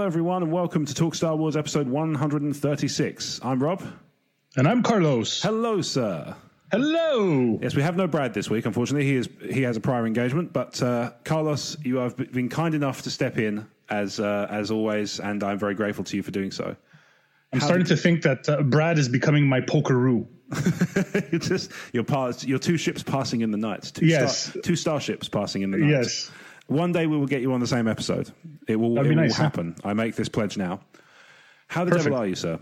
everyone, and welcome to Talk Star Wars episode 136. I'm Rob. And I'm Carlos. Hello, sir. Hello. Yes, we have no Brad this week, unfortunately. He has a prior engagement, but Carlos, you have been kind enough to step in as always, and I'm very grateful to you for doing so. I'm starting to think that Brad is becoming my pokeroo. You're two ships passing in the night. Two starships passing in the night. Yes. One day we will get you on the same episode. It will happen. Huh? I make this pledge now. How the devil are you, sir?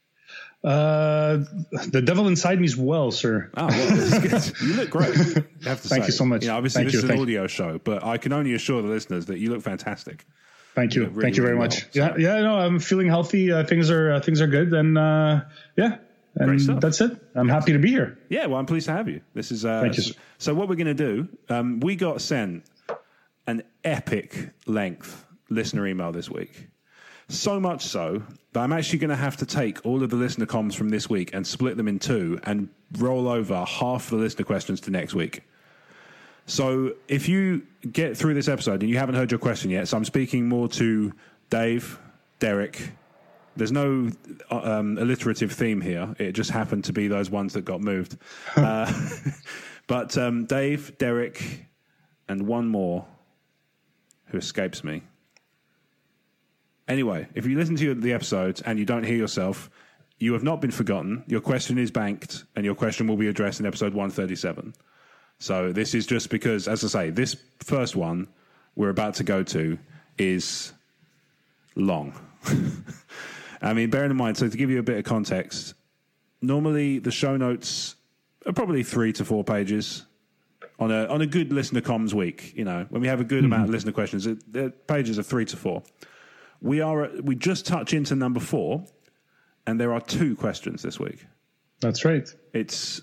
The devil inside me is well, sir. Oh, well, you look great. I have to Thank you so much. Obviously, this is an audio show, but I can only assure the listeners that you look fantastic. Thank you. Really, Thank you very much. Well, no, I'm feeling healthy. Things are good, and and that's it. I'm happy to be here. Yeah, well, I'm pleased to have you. This is Thank you. So what we're going to do? We got sent an epic length listener email this week. So much so that I'm actually going to have to take all of the listener comms from this week and split them in two and roll over half the listener questions to next week. So if you get through this episode and you haven't heard your question yet, so I'm speaking more to Dave, Derek. There's no alliterative theme here. It just happened to be those ones that got moved. But Dave, Derek, and one more who escapes me. Anyway, if you listen to the episodes and you don't hear yourself, you have not been forgotten. Your question is banked, and your question will be addressed in episode 137. So this is just because, as I say, this first one we're about to go to is long. I mean, bearing in mind, so to give you a bit of context, normally the show notes are probably 3 to 4 pages. On a good listener comms week, when we have a good amount of listener questions, the pages are 3 to 4. We just touch into number 4, and there are 2 questions this week. That's right. It's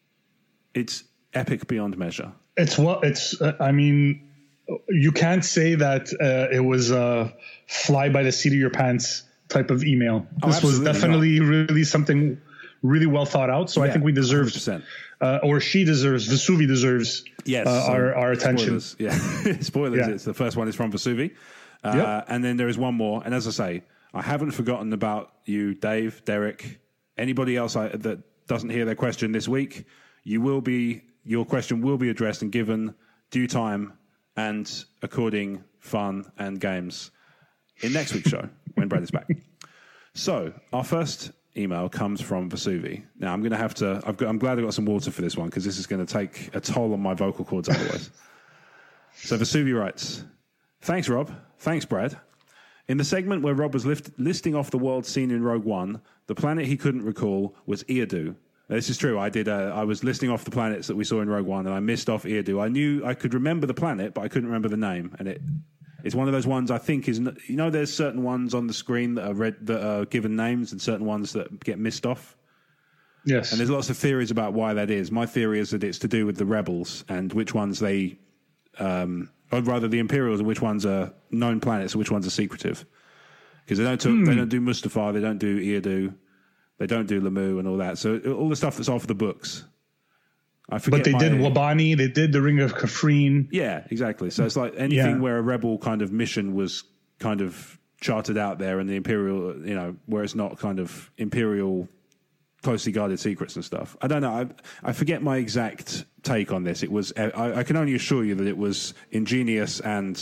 epic beyond measure. I mean, you can't say that it was a fly by the seat of your pants type of email. This was definitely really something really well thought out. So I think we deserve, or she deserves, Vesuvi deserves our attention. Spoilers. Yeah. Spoilers. Yeah. It's the first one is from Vesuvi. And then there is one more. And as I say, I haven't forgotten about you, Dave, Derek, anybody else that doesn't hear their question this week. Your question will be addressed and given due time and according fun and games in next week's show when Brad is back. So our first email comes from Vesuvi. Now I'm going to have to. I'm glad I got some water for this one because this is going to take a toll on my vocal cords otherwise. So Vesuvi writes, "Thanks, Rob. Thanks, Brad. In the segment where Rob was listing off the world seen in Rogue One, the planet he couldn't recall was Eardu. This is true. I was listing off the planets that we saw in Rogue One, and I missed off Eardu. I knew I could remember the planet, but I couldn't remember the name. And it's one of those ones I think is, there's certain ones on the screen that are given names, and certain ones that get missed off. Yes. And there's lots of theories about why that is. My theory is that it's to do with the rebels and which ones they, or rather the Imperials, and which ones are known planets and which ones are secretive. Because they don't do Mustafar, they don't do Eardu. They don't do Lamu and all that. So all the stuff that's off the books. I forget. But they did Wabani. They did the Ring of Kafrene. Yeah, exactly. So it's like anything where a rebel kind of mission was kind of charted out there, and the Imperial, where it's not kind of Imperial closely guarded secrets and stuff. I don't know. I forget my exact take on this. It was. I can only assure you that it was ingenious and,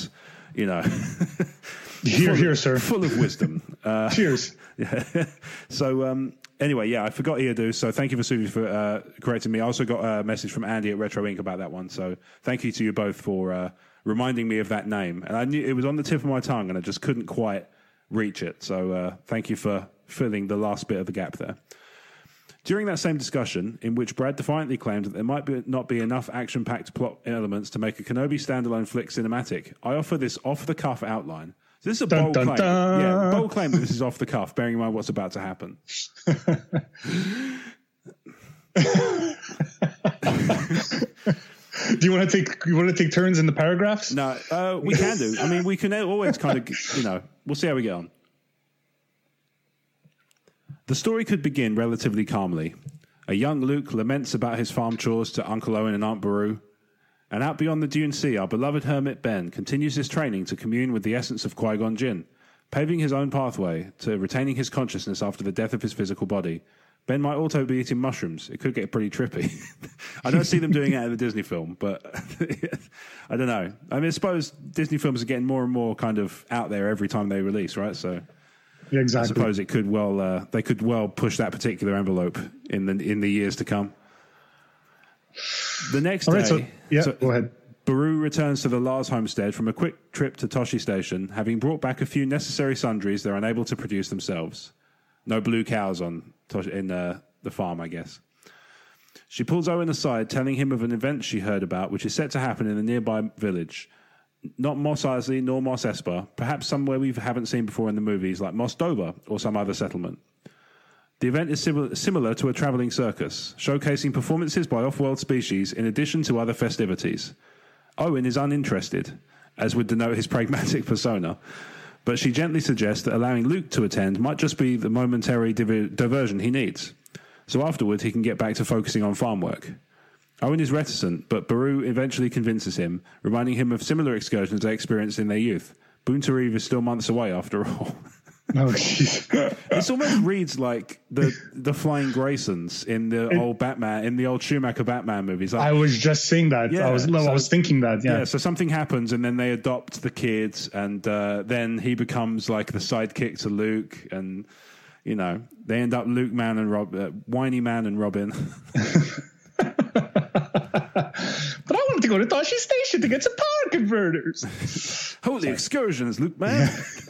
Here, sir. Full of wisdom. Cheers. Yeah. So, anyway, I forgot Eardu, so thank you, Vesuvi, for correcting me. I also got a message from Andy at Retro Inc. about that one, so thank you to you both for reminding me of that name. And I knew it was on the tip of my tongue, and I just couldn't quite reach it. So thank you for filling the last bit of the gap there. During that same discussion, in which Brad defiantly claimed that there might not be enough action-packed plot elements to make a Kenobi standalone flick cinematic, I offer this off-the-cuff outline. So this is a bold claim. Yeah, bold claim that this is off the cuff, bearing in mind what's about to happen. Do you want to take turns in the paragraphs? No, we can do. I mean, we can always kind of, we'll see how we get on. The story could begin relatively calmly. A young Luke laments about his farm chores to Uncle Owen and Aunt Beru. And out beyond the Dune Sea, our beloved hermit Ben continues his training to commune with the essence of Qui-Gon Jinn. Paving his own pathway to retaining his consciousness after the death of his physical body, Ben might also be eating mushrooms. It could get pretty trippy. I don't see them doing it in the Disney film, but I don't know. I mean, I suppose Disney films are getting more and more kind of out there every time they release, right? So yeah, exactly. I suppose it could they could well push that particular envelope in the years to come. The next day, go ahead. Baru returns to the Lars homestead from a quick trip to Toshi Station, having brought back a few necessary sundries they're unable to produce themselves. No blue cows in the farm, I guess. She pulls Owen aside, telling him of an event she heard about, which is set to happen in a nearby village. Not Mos Eisley nor Mos Espa, perhaps somewhere we haven't seen before in the movies, like Mos Doba or some other settlement. The event is similar to a travelling circus, showcasing performances by off-world species in addition to other festivities. Owen is uninterested, as would denote his pragmatic persona, but she gently suggests that allowing Luke to attend might just be the momentary diversion he needs. So afterwards, he can get back to focusing on farm work. Owen is reticent, but Baru eventually convinces him, reminding him of similar excursions they experienced in their youth. Boon Tarif is still months away, after all. Oh, jeez. This almost reads like the Flying Graysons in the old Schumacher Batman movies. Like, I was just saying that. Yeah, I was thinking that. Yeah. So something happens, and then they adopt the kids, and then he becomes like the sidekick to Luke, and they end up Luke Man and Whiny Man and Robin. But I wanted to go to Toshi Station to get some power converters. Holy excursions, Luke Man.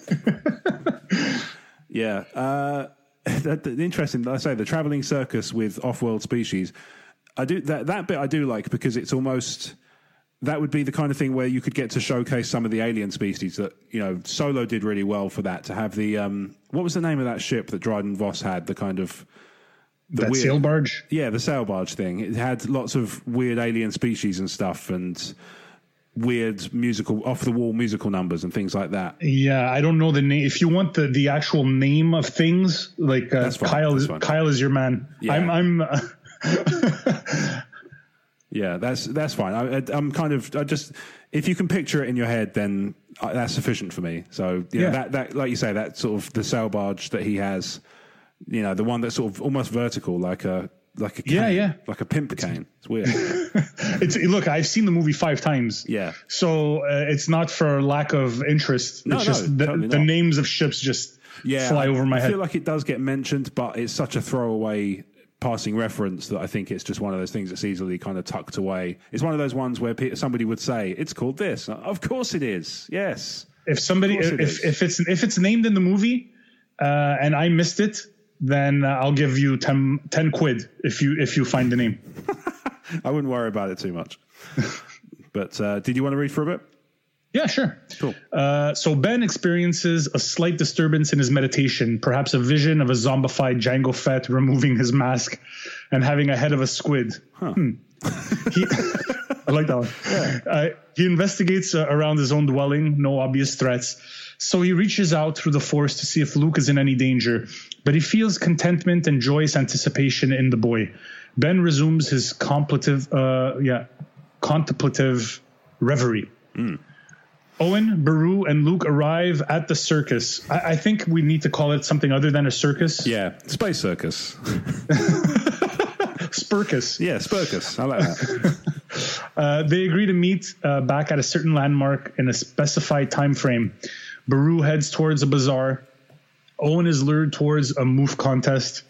Yeah. Interesting. I say the traveling circus with off-world species. I do that bit. I do like because it's almost that would be the kind of thing where you could get to showcase some of the alien species that Solo did really well for that. To have the what was the name of that ship that Dryden Voss had? The kind of that sail barge. Yeah, the sail barge thing. It had lots of weird alien species and stuff, and weird off-the-wall musical numbers and things like that. Yeah, I don't know the name. If you want the actual name of things, like Kyle is your man. Yeah. I'm yeah, that's fine. I'm kind of if you can picture it in your head, then that's sufficient for me. So that like you say, that sort of the sail barge that he has, the one that's sort of almost vertical, like a cane, like a pimp cane. It's weird. Look, I've seen the movie 5 times. Yeah. So it's not for lack of interest. It's just the names of ships just fly over my head. I feel like it does get mentioned, but it's such a throwaway passing reference that I think it's just one of those things that's easily kind of tucked away. It's one of those ones where somebody would say, it's called this. Of course it is. Yes. If it's named in the movie and I missed it, then I'll give you 10 quid if you find the name. I wouldn't worry about it too much. But did you want to read for a bit? Yeah, sure. Cool. So Ben experiences a slight disturbance in his meditation, perhaps a vision of a zombified Jango Fett removing his mask and having a head of a squid. Huh. I like that one. Yeah. He investigates around his own dwelling, no obvious threats. So he reaches out through the forest to see if Luke is in any danger, but he feels contentment and joyous anticipation in the boy. Ben resumes his contemplative reverie. Mm. Owen, Baru, and Luke arrive at the circus. I think we need to call it something other than a circus. Yeah, space circus. Spurcus. Yeah, Spurcus. I like that. They agree to meet back at a certain landmark in a specified time frame. Baru heads towards a bazaar. Owen is lured towards a moof contest,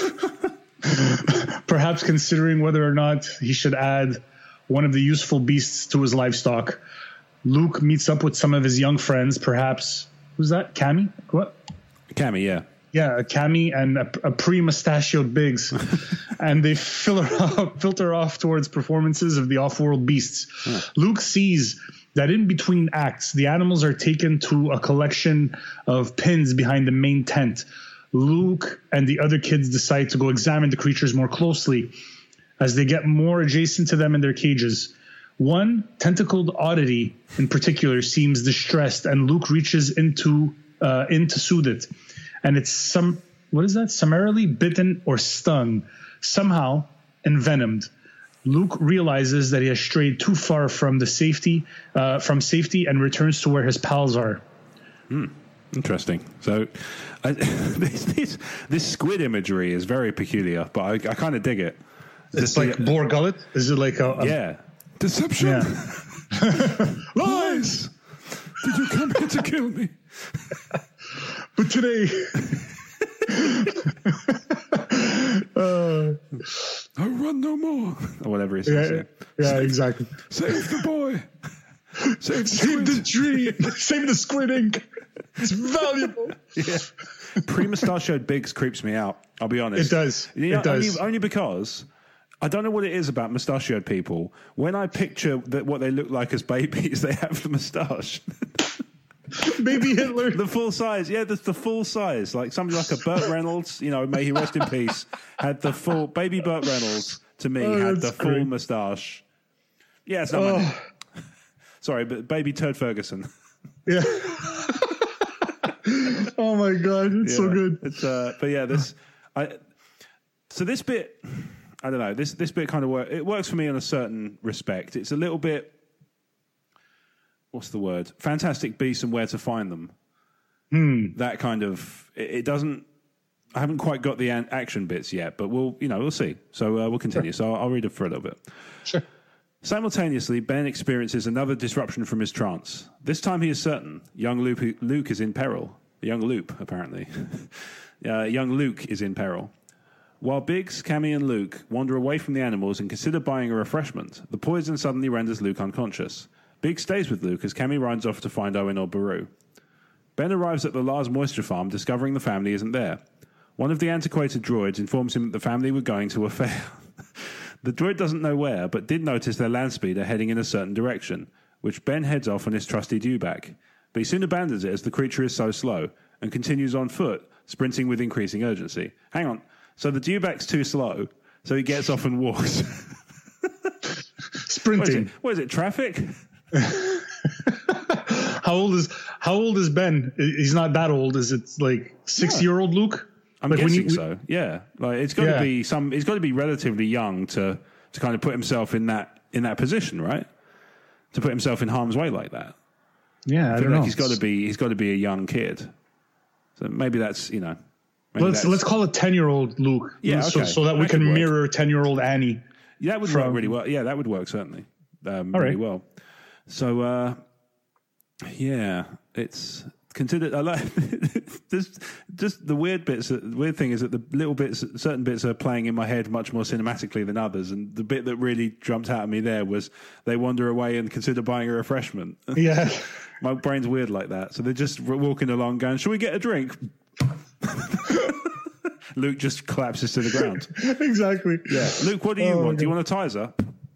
perhaps considering whether or not he should add one of the useful beasts to his livestock. Luke meets up with some of his young friends, perhaps. Who's that? Cammy? What? Cammy, yeah. Yeah, Cammy and a pre-mustachioed Biggs. And they filter off towards performances of the off-world beasts. Huh. Luke sees that in between acts, the animals are taken to a collection of pins behind the main tent. Luke and the other kids decide to go examine the creatures more closely as they get more adjacent to them in their cages. One tentacled oddity in particular seems distressed, and Luke reaches in to soothe it. And it's summarily bitten or stung, somehow envenomed. Luke realizes that he has strayed too far from safety and returns to where his pals are. Interesting. So this squid imagery is very peculiar, but I kind of dig it. It's like boar gullet? Is it like a yeah. Deception. Yeah. Lies. Did you come here to kill me? But today... I run no more. Or whatever he says. Yeah, exactly. Save the boy. Save the tree. Save the squid ink. It's valuable. Yeah. Pre-mustachioed Biggs creeps me out. I'll be honest. It does. It does. Only because I don't know what it is about mustachioed people. When I picture what they look like as babies, they have the moustache. Baby Hitler. The full size. Yeah, the full size. Like somebody like a Burt Reynolds, may he rest in peace, had the full... Baby Burt Reynolds, to me, had the full moustache. Yeah, it's not my name. Sorry, but baby Turd Ferguson. Yeah. Oh, my God. It's so good. It's but yeah, this bit, I don't know, this bit kind of it works for me in a certain respect. It's a little bit... What's the word? Fantastic Beasts and Where to Find Them. That kind of... It doesn't... I haven't quite got the action bits yet, but we'll see. So we'll continue. Sure. So I'll read it for a little bit. Sure. Simultaneously, Ben experiences another disruption from his trance. This time he is certain young Luke is in peril. Young Luke, apparently. Young Luke is in peril. While Biggs, Cammy and Luke wander away from the animals and consider buying a refreshment, the poison suddenly renders Luke unconscious. Biggs stays with Luke as Cammy rides off to find Owen or Baru. Ben arrives at the Lars Moisture farm, discovering the family isn't there. One of the antiquated droids informs him that the family were going to a fair. The droid doesn't know where, but did notice their land speeder heading in a certain direction, which Ben heads off on his trusty dewback. But he soon abandons it as the creature is so slow, and continues on foot, sprinting with increasing urgency. Hang on, so the dewback's too slow, so he gets off and walks. Sprinting. What is it, traffic? How old is Ben? He's not that old. Is it like 6-year-old Luke? I'm guessing so. Yeah, like it's got to be He's got to be relatively young to kind of put himself in that position, right? To put himself in harm's way like that. Yeah, I don't know. He's got to be a young kid. So maybe that's Let's call it 10-year-old Luke. Yeah, okay. so that we can mirror 10-year-old Annie. Yeah, that would work really well. Yeah, that would work certainly. Really well. So, it's considered. I like just the weird bits. The weird thing is that the little bits, certain bits, are playing in my head much more cinematically than others. And the bit that really jumped out at me there was they wander away and consider buying a refreshment. Yeah, my brain's weird like that. So they're just walking along, going, "Shall we get a drink?" Luke just collapses to the ground. Exactly. Yeah. Luke, what do you want? Do you want a Tizer?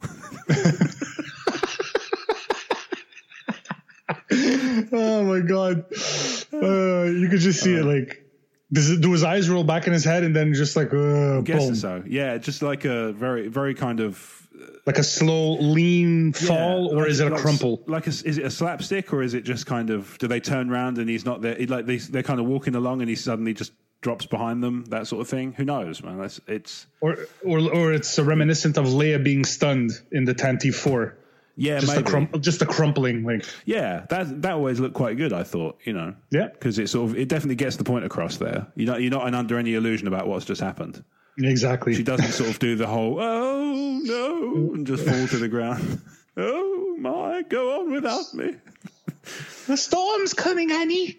Oh my God. You could just see it like, do his eyes roll back in his head and then just like, I guess so. Yeah. Just like a very, very kind of like a slow, lean fall, or is it a crumple? Is it a slapstick, or is it just kind of, do they turn around and he's not there? They're kind of walking along and he suddenly just drops behind them, that sort of thing. Who knows, man? Or it's reminiscent of Leia being stunned in the Tantive 4. Yeah, just just a crumpling, like. Yeah, that always looked quite good, I thought. Yeah, because it definitely gets the point across there. You're not under any illusion about what's just happened. Exactly. She doesn't sort of do the whole "oh no" and just fall to the ground. Oh my, go on without me. The storm's coming, Annie.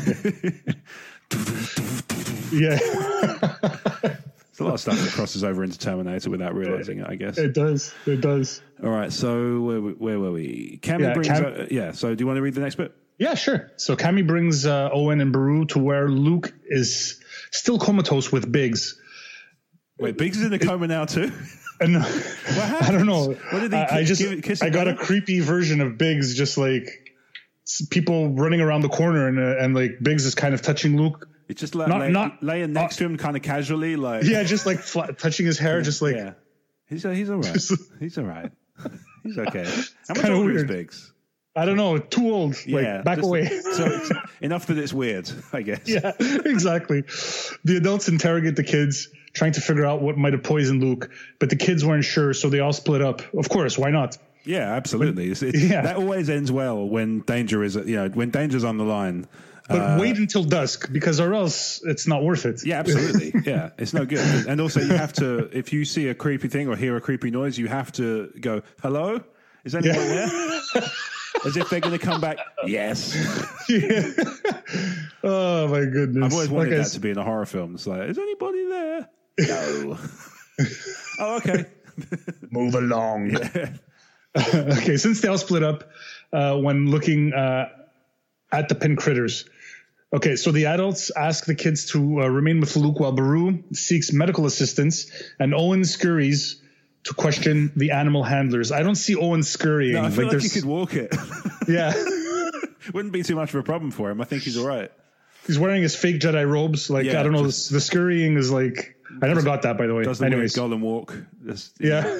Yeah. There's a lot of stuff that crosses over into Terminator without realizing it, I guess. It does. All right, so where were we? Cammy brings... so do you want to read the next bit? Yeah, sure. So Cammy brings Owen and Baru to where Luke is still comatose with Biggs. Wait, Biggs is in a coma now too? No, I don't know. What did he I got a creepy version of Biggs, just like people running around the corner and like Biggs is kind of touching Luke. It's just like laying next to him kind of casually, like... Yeah, just like touching his hair, just like... Yeah. He's all right. He's all right. He's okay. How much older older is Biggs? I don't know. Too old. Yeah. Like, back away. So enough that it's weird, I guess. Yeah, exactly. The adults interrogate the kids, trying to figure out what might have poisoned Luke, but the kids weren't sure, so they all split up. Of course, why not? Yeah, absolutely. That always ends well when danger is, when danger's on the line. But wait until dusk, because or else it's not worth it. Yeah, absolutely. Yeah, it's no good. And also, you have to, if you see a creepy thing or hear a creepy noise, you have to go, hello? Is anyone there? As if they're going to come back, yes. Yeah. Oh, my goodness. I've always wanted that to be in a horror film. It's like, is anybody there? No. Oh, okay. Move along. Yeah. Okay, since they all split up when looking at the pin critters. Okay, so the adults ask the kids to remain with Luke while Beru seeks medical assistance, and Owen scurries to question the animal handlers. I don't see Owen scurrying. No, I feel like he could walk it. Yeah. Wouldn't be too much of a problem for him. I think he's all right. He's wearing his fake Jedi robes. Like, I don't know, the scurrying is like... I never got that, by the way. Does the weird golden walk. Yeah.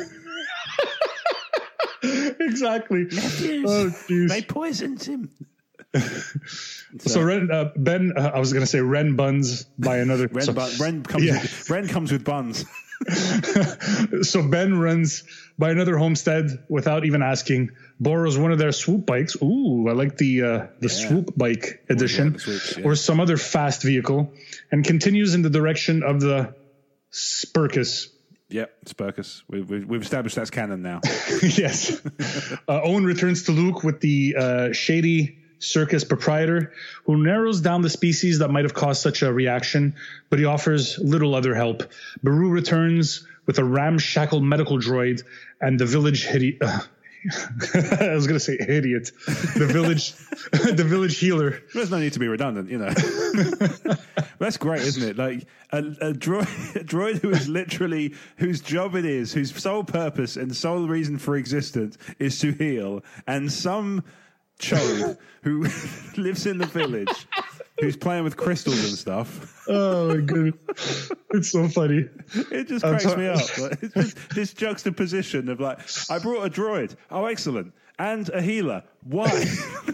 Exactly. Oh, they poisoned him. So Ben, I was going to say Ren buns by another. Ren comes with buns. So Ben runs by another homestead without even asking, borrows one of their swoop bikes. Ooh, I like the swoop bike edition, or some other fast vehicle, and continues in the direction of the Spurkus. Yep, Spurkus. We've established that's canon now. Yes. Owen returns to Luke with the shady circus proprietor, who narrows down the species that might have caused such a reaction, but he offers little other help. Beru returns with a ramshackle medical droid and the village I was going to say idiot. The village healer. There's no need to be redundant, you know. That's great, isn't it? Like a droid who is literally, whose job it is, whose sole purpose and sole reason for existence is to heal, and some chode who lives in the village, who's playing with crystals and stuff. Oh my god, it's so funny. It just cracks me up. Like, it's just this juxtaposition of like, I brought a droid. Oh, excellent. And a healer. Why?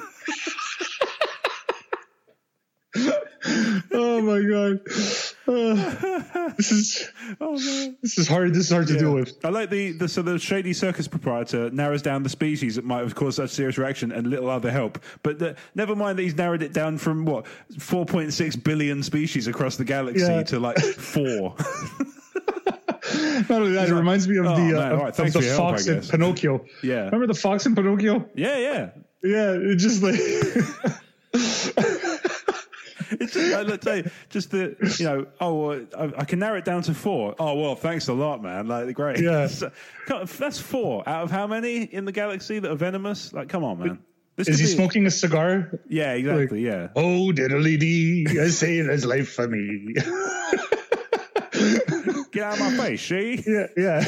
Oh my god. This is hard. This is hard to deal with. I like the shady circus proprietor narrows down the species that might have caused such serious reaction and little other help. But never mind that he's narrowed it down from 4.6 billion species across the galaxy to like 4. Not only that, it reminds me of the fox in Pinocchio. Yeah, remember the fox in Pinocchio? Yeah. It just like. It's just, let's say, just the, I can narrow it down to 4. Oh, well, thanks a lot, man. Like, great. Yeah. So, that's 4 out of how many in the galaxy that are venomous? Like, come on, man. Is he smoking a cigar? Yeah, exactly, yeah. Oh, diddly dee, I say there's life for me. Get out of my face, see? Yeah.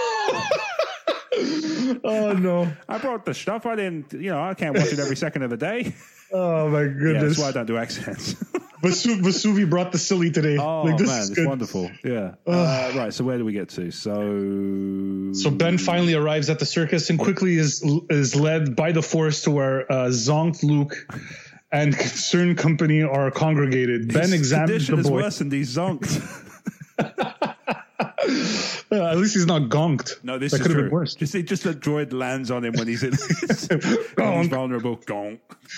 Oh, no. I brought the stuff. I didn't, I can't watch it every second of the day. Oh, my goodness. Yeah, that's why I don't do accents. Vesuvi brought the silly today. Oh, man, it's wonderful. Yeah. Right, so where do we get to? So Ben finally arrives at the circus and quickly is led by the Force to where Zonk, Luke, and concerned company are congregated. Ben examines the boy. His condition is worsened. He's zonked. At least he's not gonked. No, this is true. That could have been worse. Just the droid lands on him when he's vulnerable. Gonk.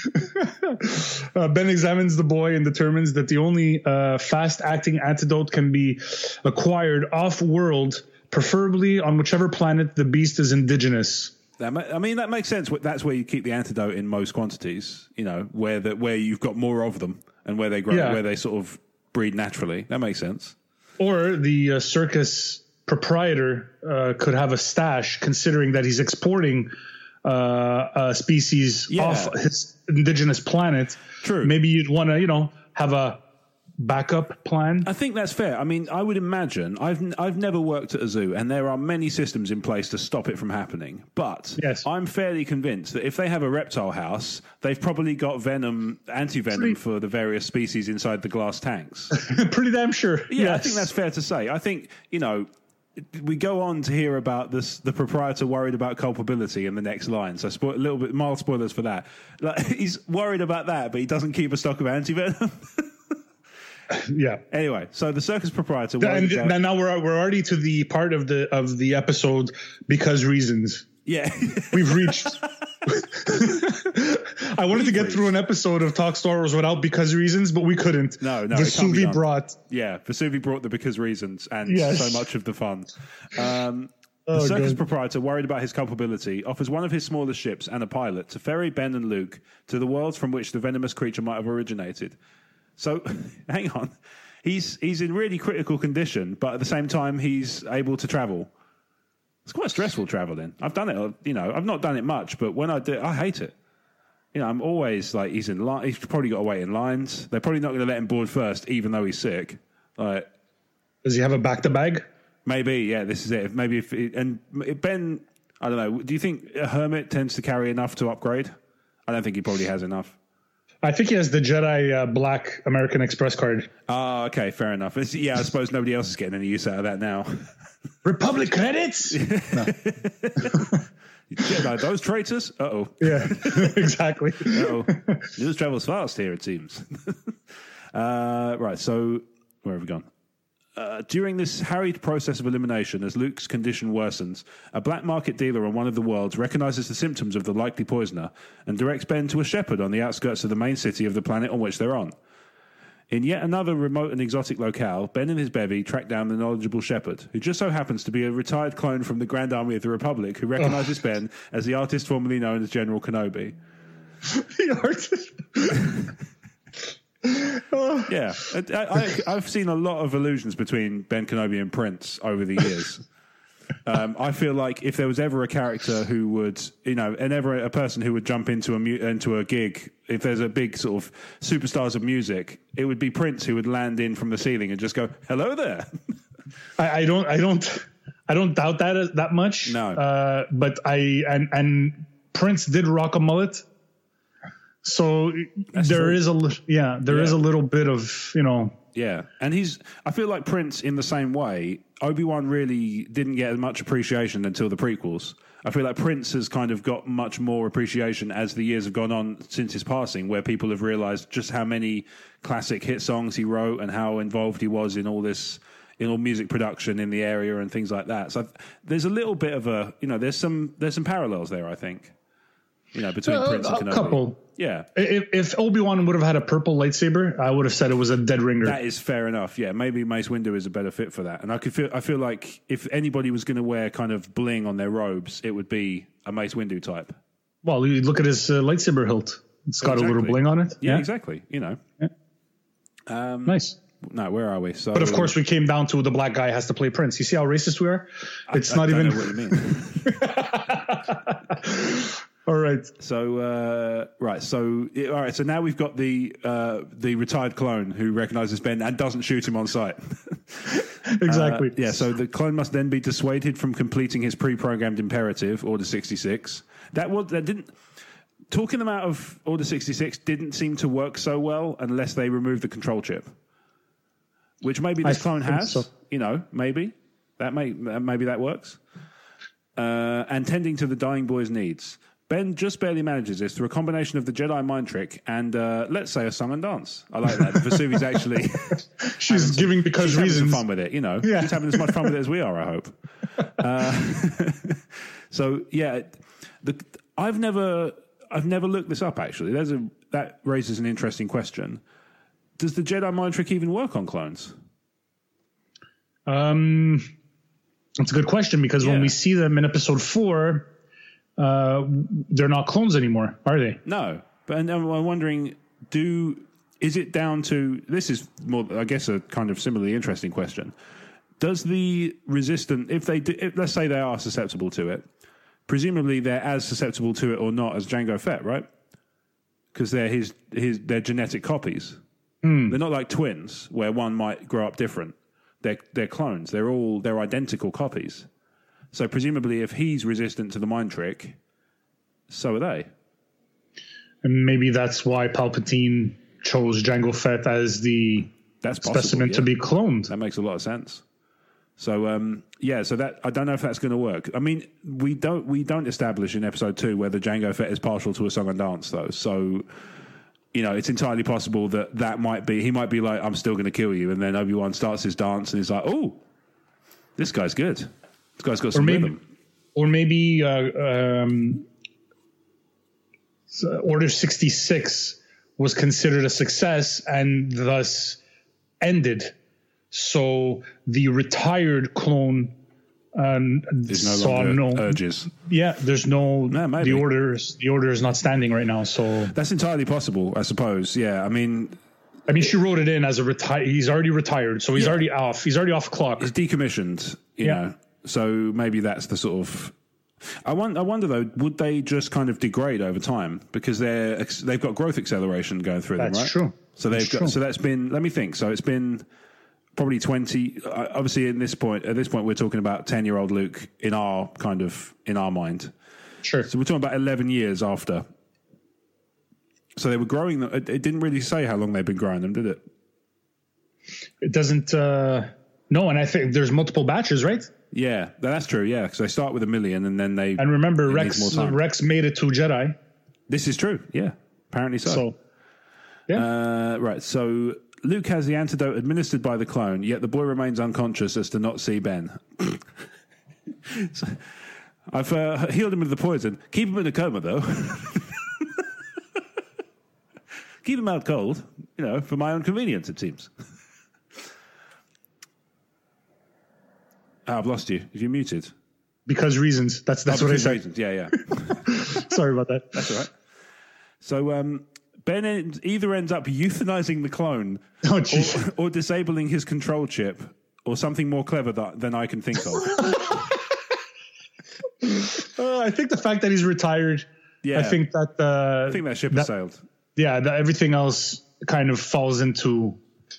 Ben examines the boy and determines that the only fast-acting antidote can be acquired off-world, preferably on whichever planet the beast is indigenous. That makes sense. That's where you keep the antidote in most quantities. Where you've got more of them and where they grow, where they sort of breed naturally. That makes sense. Or the circus proprietor could have a stash, considering that he's exporting a species off his indigenous planet. True. Maybe you'd want to, have a backup plan. I think that's fair. I mean, I would imagine I've never worked at a zoo, and there are many systems in place to stop it from happening. But I'm fairly convinced that if they have a reptile house, they've probably got anti-venom for the various species inside the glass tanks. Pretty damn sure. Yeah, yes. I think that's fair to say. I think, we go on to hear about the proprietor worried about culpability in the next line. So a little bit mild spoilers for that. Like, he's worried about that, but he doesn't keep a stock of anti-venom. Yeah. Anyway, so the circus proprietor. And now we're already to the part of the episode because reasons. Yeah, we've reached. I wanted to get through an episode of Talk Star Wars without because reasons, but we couldn't. No. Vesuvi brought. Yeah, Vesuvi brought the because reasons and so much of the fun. The circus proprietor, worried about his culpability, offers one of his smallest ships and a pilot to ferry Ben and Luke to the worlds from which the venomous creature might have originated. So, hang on. He's in really critical condition, but at the same time, he's able to travel. It's quite stressful traveling. I've done it, I've not done it much, but when I do, I hate it. I'm always like, he's in line. He's probably got to wait in lines. They're probably not going to let him board first, even though he's sick. Like, does he have a back-to-bag? Maybe, yeah, this is it. Maybe Ben, I don't know. Do you think a hermit tends to carry enough to upgrade? I don't think he probably has enough. I think he has the Jedi Black American Express card. Oh, okay, fair enough. I suppose nobody else is getting any use out of that now. Republic credits? No. Jedi, those traitors? Uh-oh. Yeah, exactly. Uh-oh. News travels fast here, it seems. Right, so where have we gone? During this harried process of elimination, as Luke's condition worsens, a black market dealer on one of the worlds recognizes the symptoms of the likely poisoner and directs Ben to a shepherd on the outskirts of the main city of the planet on which they're on. In yet another remote and exotic locale, Ben and his bevy track down the knowledgeable shepherd, who just so happens to be a retired clone from the Grand Army of the Republic, who recognizes Ben as the artist formerly known as General Kenobi. The artist? Yeah, I've seen a lot of allusions between Ben Kenobi and Prince over the years. I feel like if there was ever a character who would, and ever a person who would jump into a gig, if there's a big sort of superstars of music, it would be Prince who would land in from the ceiling and just go, "Hello there." I don't doubt that much. No, but and Prince did rock a mullet. So there is a little bit of, Yeah, and I feel like Prince in the same way, Obi-Wan really didn't get as much appreciation until the prequels. I feel like Prince has kind of got much more appreciation as the years have gone on since his passing, where people have realized just how many classic hit songs he wrote and how involved he was in all music production in the area and things like that. So there's a little bit of there's some parallels there, I think. Between Prince and Kenobi. A couple. Yeah. If Obi-Wan would have had a purple lightsaber, I would have said it was a dead ringer. That is fair enough. Yeah, maybe Mace Windu is a better fit for that. And I feel like if anybody was going to wear kind of bling on their robes, it would be a Mace Windu type. Well, you look at his lightsaber hilt. It's got a little bling on it. Yeah, exactly. Yeah. Nice. No, where are we? So, but of course, we came down to the black guy has to play Prince. You see how racist we are? I don't know what you mean. All right. So, all right. So now we've got the retired clone who recognizes Ben and doesn't shoot him on sight. Exactly. So the clone must then be dissuaded from completing his pre-programmed imperative, Order 66. That didn't. Talking them out of Order 66 didn't seem to work so well unless they removed the control chip, which maybe this clone has. So. Maybe that works. And tending to the dying boy's needs. Ben just barely manages this through a combination of the Jedi mind trick and, let's say, a song and dance. I like that. Vesuvi's actually... she's giving because reasons. Having some fun with it, Yeah. She's having as much fun with it as we are, I hope. I've never looked this up, actually. That raises an interesting question. Does the Jedi mind trick even work on clones? That's a good question, because when we see them in episode 4... they're not clones anymore, are they? No, but I'm wondering, is it down to, this is more, I guess, a kind of similarly interesting question. Does the resistant, if let's say they are susceptible to it, presumably they're as susceptible to it or not as Jango Fett, right? Because they're they're genetic copies. They're not like twins where one might grow up different. They're clones. They're identical copies. So presumably, if he's resistant to the mind trick, so are they. And maybe that's why Palpatine chose Jango Fett as the specimen to be cloned. That makes a lot of sense. So so that I don't know if that's going to work. I mean, we don't establish in episode 2 whether Jango Fett is partial to a song and dance, though. So it's entirely possible that might be, he might be like, I'm still going to kill you, and then Obi-Wan starts his dance and he's like, oh, this guy's good. This guy's got some rhythm. Or maybe Order 66 was considered a success and thus ended. So the retired clone there's no longer urges. Yeah, there's no the order is not standing right now. So that's entirely possible, I suppose. Yeah, I mean, she wrote it in as he's already retired, so he's already off. He's already off clock. It's decommissioned, you know. So maybe that's the sort of. I wonder though, would they just kind of degrade over time because they've got growth acceleration going through them, right? That's true. So so that's been. Let me think. So it's been probably 20. Obviously, at this point, we're talking about 10-year-old Luke in our mind. Sure. So we're talking about 11 years after. So they were growing them. It didn't really say how long they've been growing them, did it? It doesn't. No, and I think there's multiple batches, right? Yeah, that's true. Yeah, because they start with 1 million and then they. And remember, Rex made it to Jedi. This is true. Yeah, apparently so. Yeah. Right. So Luke has the antidote administered by the clone, yet the boy remains unconscious as to not see Ben. So, I've healed him with the poison. Keep him in a coma, though. Keep him out cold, for my own convenience, it seems. I've lost you. Have you muted? Because reasons. That's what I said. Reasons. Yeah. Sorry about that. That's all right. So Ben either ends up euthanizing the clone or disabling his control chip or something more clever than I can think of. I think the fact that he's retired, I think that ship has sailed. Yeah, everything else kind of falls into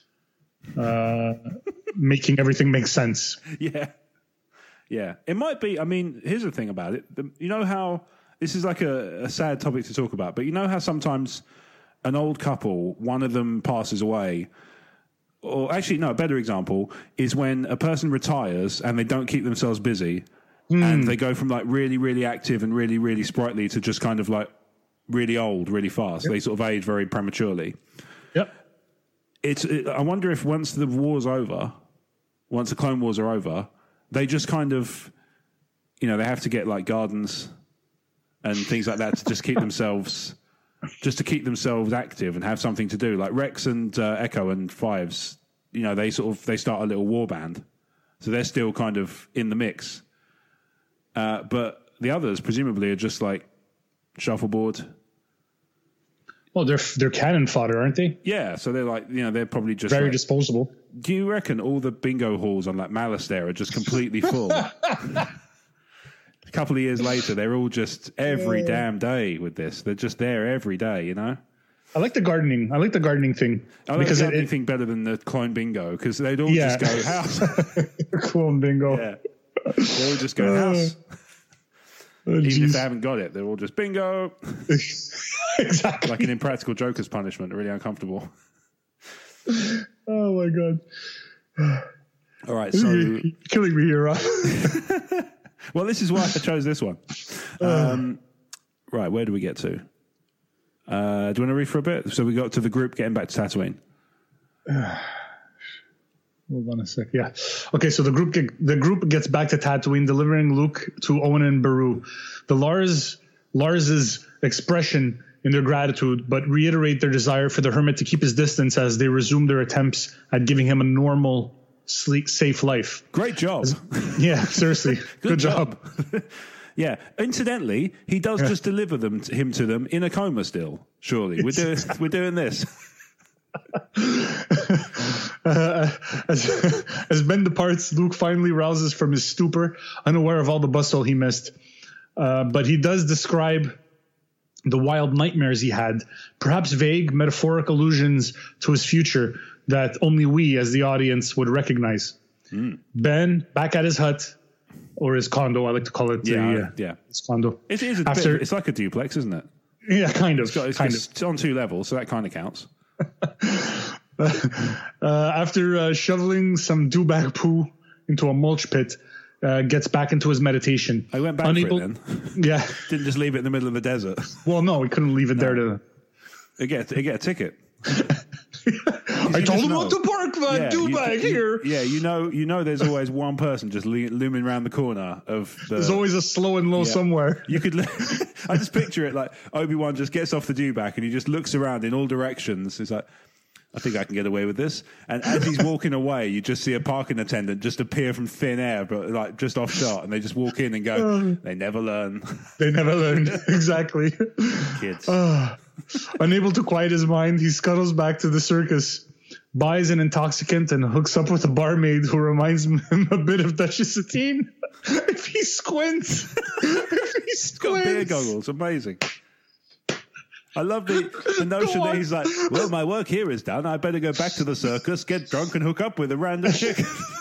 making everything make sense. Yeah. It might be. I mean, here's the thing about it. You know how this is like a sad topic to talk about, but you know how sometimes an old couple, one of them passes away, or actually, no, a better example is when a person retires and they don't keep themselves busy and they go from like really, really active and really, really sprightly to just kind of like really old, really fast. Yep. They sort of age very prematurely. Yep. I wonder if once the war's over, once the Clone Wars are over, they just kind of, they have to get like gardens and things like that to just keep themselves, active and have something to do. Like Rex and Echo and Fives, they start a little war band, so they're still kind of in the mix. But the others presumably are just like shuffleboard. Well, they're cannon fodder, aren't they? Yeah, so they're like, they're probably just very disposable. Do you reckon all the bingo halls on like Malastare are just completely full? A couple of years later, they're all just every damn day with this. They're just there every day, I like the gardening. I like the gardening thing. I like the gardening thing better than the clone bingo because they'd all just go house. Clone bingo. Yeah, they all just go house. Even if they haven't got it, they're all just bingo. Exactly. Like an impractical Joker's punishment, really uncomfortable. Oh my God. All right, so you're killing me here, Rob. Well, this is why I chose this one. Right, where do we get to? Do you want to read for a bit? So we got to the group getting back to Tatooine. Hold on a sec. Yeah. Okay, so the group gets back to Tatooine, delivering Luke to Owen and Beru. The Lars's expression in their gratitude, but reiterate their desire for the hermit to keep his distance as they resume their attempts at giving him a normal, sleek, safe life. Great job. Yeah, seriously. Good job. Yeah. Incidentally, he does just deliver him to them in a coma still, surely. We're doing this. As Ben departs, Luke finally rouses from his stupor, unaware of all the bustle he missed. But he does describe the wild nightmares he had, perhaps vague, metaphoric allusions to his future that only we, as the audience, would recognize. Ben, back at his hut, or his condo, I like to call it. Yeah. His condo. It's like a duplex, isn't it? Yeah, kind of. It's on 2 levels, so that kind of counts. After shoveling some dewback poo into a mulch pit, gets back into his meditation. I went back for it then. Yeah. Didn't just leave it in the middle of the desert. Well, no, we couldn't leave it there to... Get a ticket. I told him not to park, man. Here. Yeah, you know, there's always one person just looming around the corner of the. There's always a slow and low somewhere. You could. I just picture it like Obi-Wan just gets off the dewback and he just looks around in all directions. He's like, I think I can get away with this. And as he's walking away, you just see a parking attendant just appear from thin air, but like just off shot, and they just walk in and go, they never learn. They never learn. Exactly. Kids. Unable to quiet his mind, he scuttles back to the circus, buys an intoxicant, and hooks up with a barmaid who reminds him a bit of Duchess Satine. If he squints. He's got beer goggles. Amazing. I love the notion that he's like, well, my work here is done. I better go back to the circus, get drunk, and hook up with a random chick.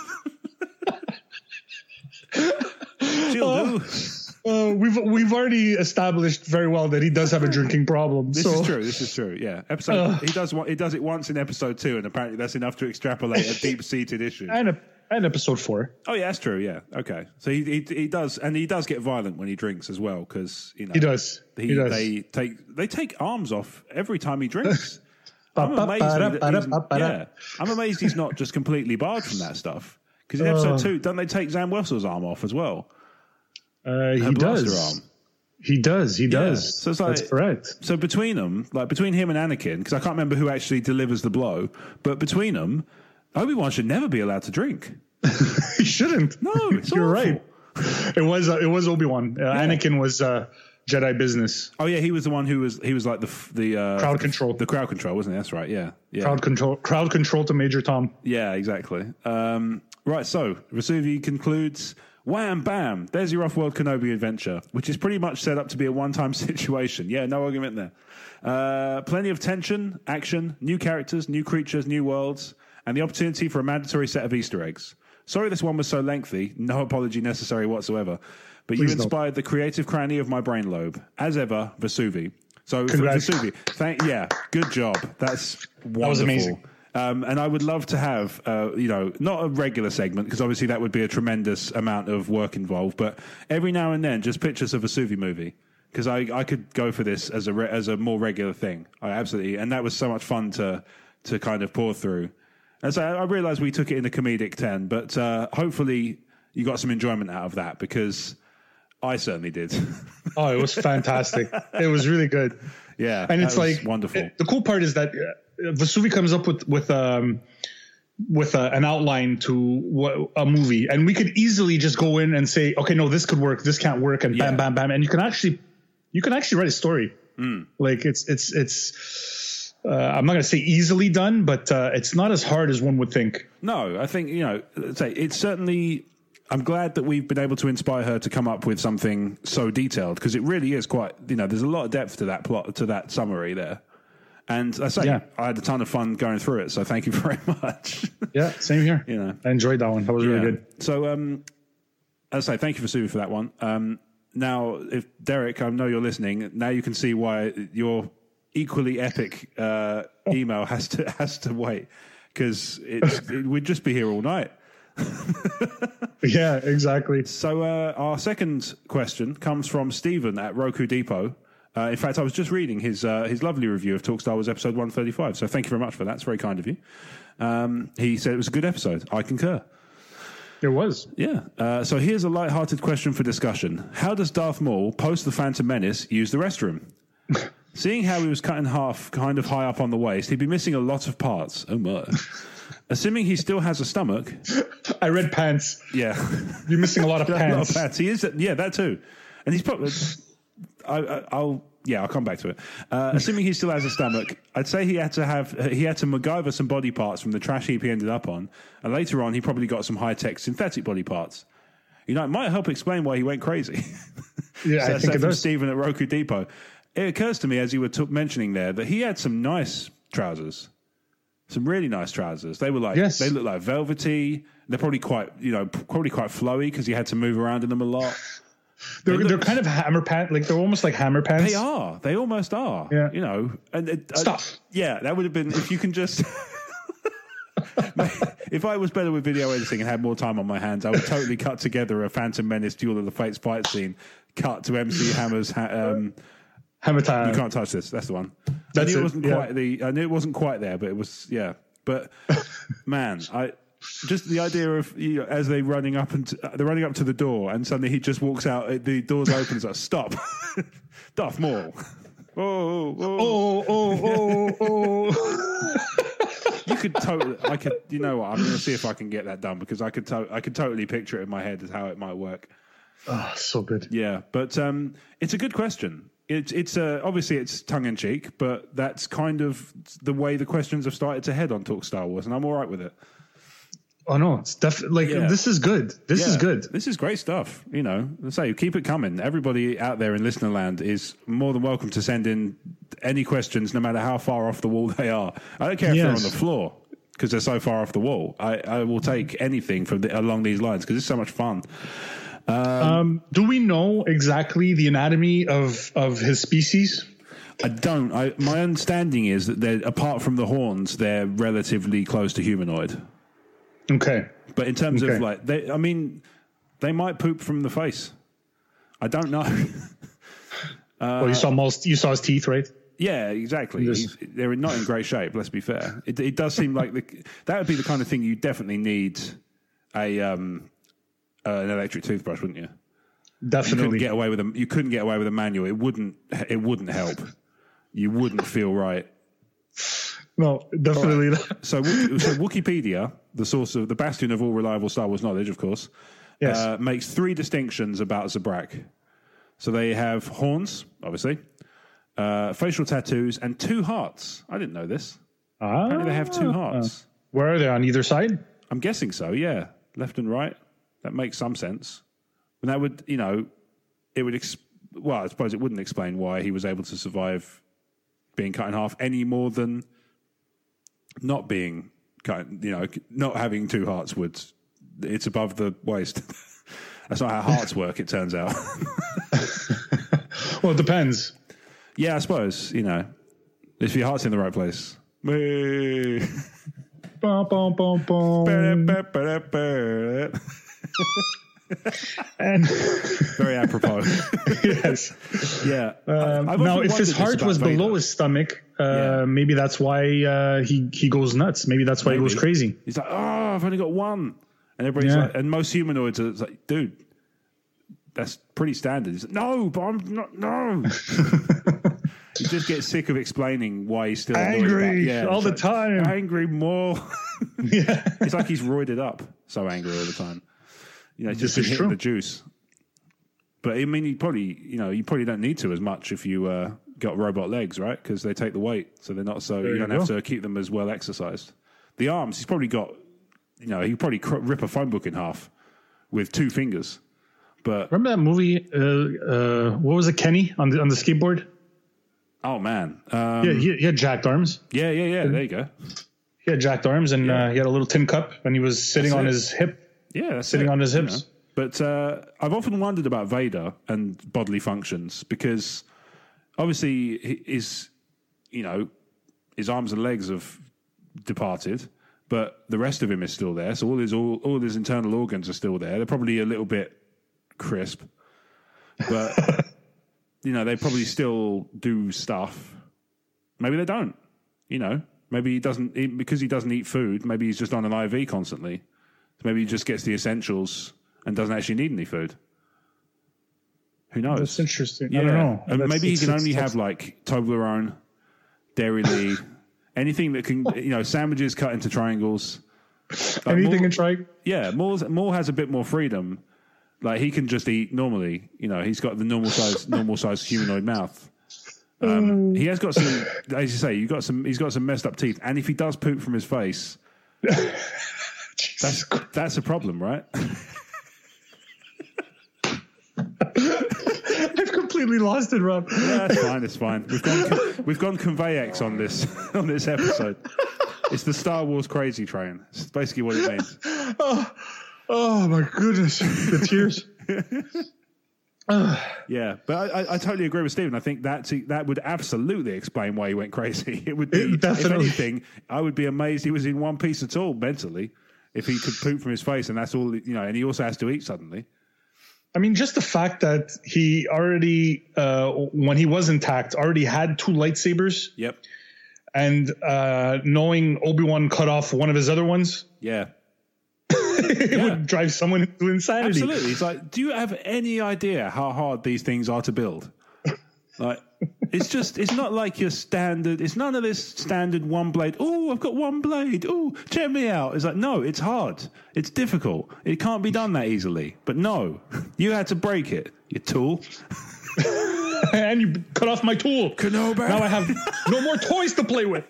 She'll do. We've already established very well that he does have a drinking problem. This is true. Yeah, he does it once in episode 2, and apparently that's enough to extrapolate a deep-seated issue. And episode 4. Oh yeah, that's true. Yeah, okay. So he does, and he does get violent when he drinks as well, because he does. They take arms off every time he drinks. I'm amazed he's not just completely barred from that stuff. Because in episode 2, don't they take Zam Wessel's arm off as well? He does. Arm. He does. So it's like, that's correct. So between them, like between him and Anakin, because I can't remember who actually delivers the blow, but between them, Obi-Wan should never be allowed to drink. He shouldn't. No, you're right. It was Obi-Wan. Anakin was Jedi business. Oh yeah, he was the one who was like the crowd control. The crowd control, wasn't he? That's right. Yeah. Crowd control to Major Tom. Yeah, exactly. Right. So Vesuvi concludes. Wham, bam, there's your Off-World Kenobi adventure, which is pretty much set up to be a one-time situation. Yeah, no argument there. Plenty of tension, action, new characters, new creatures, new worlds, and the opportunity for a mandatory set of Easter eggs. Sorry this one was so lengthy, no apology necessary whatsoever, but you inspired the creative cranny of my brain lobe. As ever, Vesuvi. So, Vesuvi, good job. That's wonderful. That was amazing. And I would love to have, not a regular segment, because obviously that would be a tremendous amount of work involved, but every now and then, just pictures of a Vesuvi movie, because I could go for this as a more regular thing. Absolutely. And that was so much fun to kind of pour through. And so I realized we took it in a comedic 10, but hopefully you got some enjoyment out of that, because I certainly did. Oh, it was fantastic. It was really good. Yeah. And it's like wonderful. The cool part is that Vesuvi comes up with an outline to a movie, and we could easily just go in and say, okay, no, this could work, this can't work, and bam, bam, bam, and you can actually write a story. Like it's I'm not going to say easily done, but it's not as hard as one would think. No, I think it's certainly. I'm glad that we've been able to inspire her to come up with something so detailed, because it really is quite. There's a lot of depth to that plot, to that summary there. And I had a ton of fun going through it, so thank you very much. Yeah, same here. I enjoyed that one. That was really good. So, as I say, thank you Vesuvi for that one. Now, if Derek, I know you're listening. Now you can see why your equally epic email has to wait, because we'd just be here all night. Yeah, exactly. So, our second question comes from Stephen at Roku Depot. In fact, I was just reading his lovely review of Talk Star Wars episode 135, so thank you very much for that. It's very kind of you. He said it was a good episode. I concur. It was. Yeah. So here's a lighthearted question for discussion. How does Darth Maul, post The Phantom Menace, use the restroom? Seeing how he was cut in half kind of high up on the waist, he'd be missing a lot of parts. Oh my. Assuming he still has a stomach. I read pants. Yeah. You're missing a lot of pants. A lot of pants. He is, that too. And he's probably... I'll come back to it. Assuming he still has a stomach, I'd say he had to MacGyver some body parts from the trash heap he ended up on, and later on he probably got some high-tech synthetic body parts. It might help explain why he went crazy. Yeah, I think it does. Stephen at Roku Depot. It occurs to me as you were mentioning there that he had some nice trousers, some really nice trousers. They were they look like velvety. They're probably quite flowy because he had to move around in them a lot. They're kind of hammer pants, like they're almost like hammer pants. They are. They almost are. Yeah. And stop. That would have been if you can just. If I was better with video editing and had more time on my hands, I would totally cut together a Phantom Menace Duel of the Fates fight scene. Cut to MC Hammer's Hammer time. You can't touch this. That's the one. That's I knew it wasn't quite there, but it was. Yeah. But man, just the idea of as they're running up to the door, and suddenly he just walks out. The door's open. It's like, stop, Darth Maul. You could totally. I could. You know what? I'm going to see if I can get that done because I could totally picture it in my head as how it might work. Oh, so good. Yeah, but it's a good question. It's obviously it's tongue in cheek, but that's kind of the way the questions have started to head on Talk Star Wars, and I'm all right with it. Oh no, it's definitely this is good. This is good. This is great stuff. Let's say keep it coming. Everybody out there in listener land is more than welcome to send in any questions, no matter how far off the wall they are. I don't care if they're on the floor because they're so far off the wall. I will take anything from along these lines because it's so much fun. Do we know exactly the anatomy of his species? I don't. My understanding is that they're, apart from the horns, they're relatively close to humanoid. Okay. But in terms of they might poop from the face. I don't know. Well, you saw his teeth, right? Yeah, exactly. They're not in great shape. Let's be fair. It does seem like that would be the kind of thing you definitely need an electric toothbrush, wouldn't you? Definitely. You couldn't get away with a manual. It wouldn't help. You wouldn't feel right. No, definitely not. So Wikipedia, the source of the bastion of all reliable Star Wars knowledge, of course, makes 3 distinctions about Zabrak. So they have horns, obviously, facial tattoos, and 2 hearts. I didn't know this. Apparently they have 2 hearts. Where are they, on either side? I'm guessing so, yeah. Left and right. That makes some sense. And that would, it would, I suppose it wouldn't explain why he was able to survive being cut in half any more than not being cut, not having 2 hearts would. It's above the waist. That's not how hearts work, it turns out. Well, it depends. Yeah, I suppose, if your heart's in the right place. And very apropos. Yes. Yeah. Now, if his heart was below his stomach, maybe that's why he goes nuts. Maybe that's why he goes crazy. He's like, I've only got 1. And everybody's like, and most humanoids are like, dude, that's pretty standard. He's like, no, but I'm not, no. He just gets sick of explaining why he's still angry all the time. Angry more. Yeah. It's like he's roided up, so angry all the time. Just hitting the juice. But I mean, you probably don't need to as much if you got robot legs, right? Because they take the weight, so they're not so. You don't have to keep them as well exercised. The arms, he's probably got. He could probably rip a phone book in half with 2 fingers. But remember that movie? What was it, Kenny on the skateboard? Oh man, he had jacked arms. Yeah. There you go. He had jacked arms, and he had a little tin cup, and he was sitting on his hip. Yeah, sitting on his hips. But I've often wondered about Vader and bodily functions because obviously his arms and legs have departed, but the rest of him is still there. So all his internal organs are still there. They're probably a little bit crisp, but they probably still do stuff. Maybe they don't. Maybe he doesn't because he doesn't eat food. Maybe he's just on an IV constantly. Maybe he just gets the essentials and doesn't actually need any food. Who knows? That's interesting. Yeah. I don't know. And maybe he can only have like Toblerone, Dairy Lee, anything that can, sandwiches cut into triangles. Anything in triangle? Yeah, Maul has a bit more freedom. Like he can just eat normally. He's got the normal size humanoid mouth. He has got some, as you say, he's got some messed up teeth. And if he does poop from his face, that's a problem, right? I've completely lost it, Rob. Yeah, it's fine. We've gone Conveyex on this episode. It's the Star Wars crazy train. It's basically what it means. Oh my goodness, the tears. Yeah, but I totally agree with Stephen. I think that would absolutely explain why he went crazy. It would be, definitely. If anything, I would be amazed he was in one piece at all mentally. If he could poop from his face and that's all, and he also has to eat suddenly. I mean, just the fact that he already, when he was intact, already had 2 lightsabers. Yep. and knowing Obi-Wan cut off one of his other ones, it would drive someone into insanity. Absolutely. It's like, do you have any idea how hard these things are to build? Like, it's not like your standard, it's none of this standard one blade. Oh, I've got one blade. Oh, check me out. It's like, no, it's hard. It's difficult. It can't be done that easily. But no, you had to break it, you tool. And you cut off my tool. Kenobi. Now I have no more toys to play with.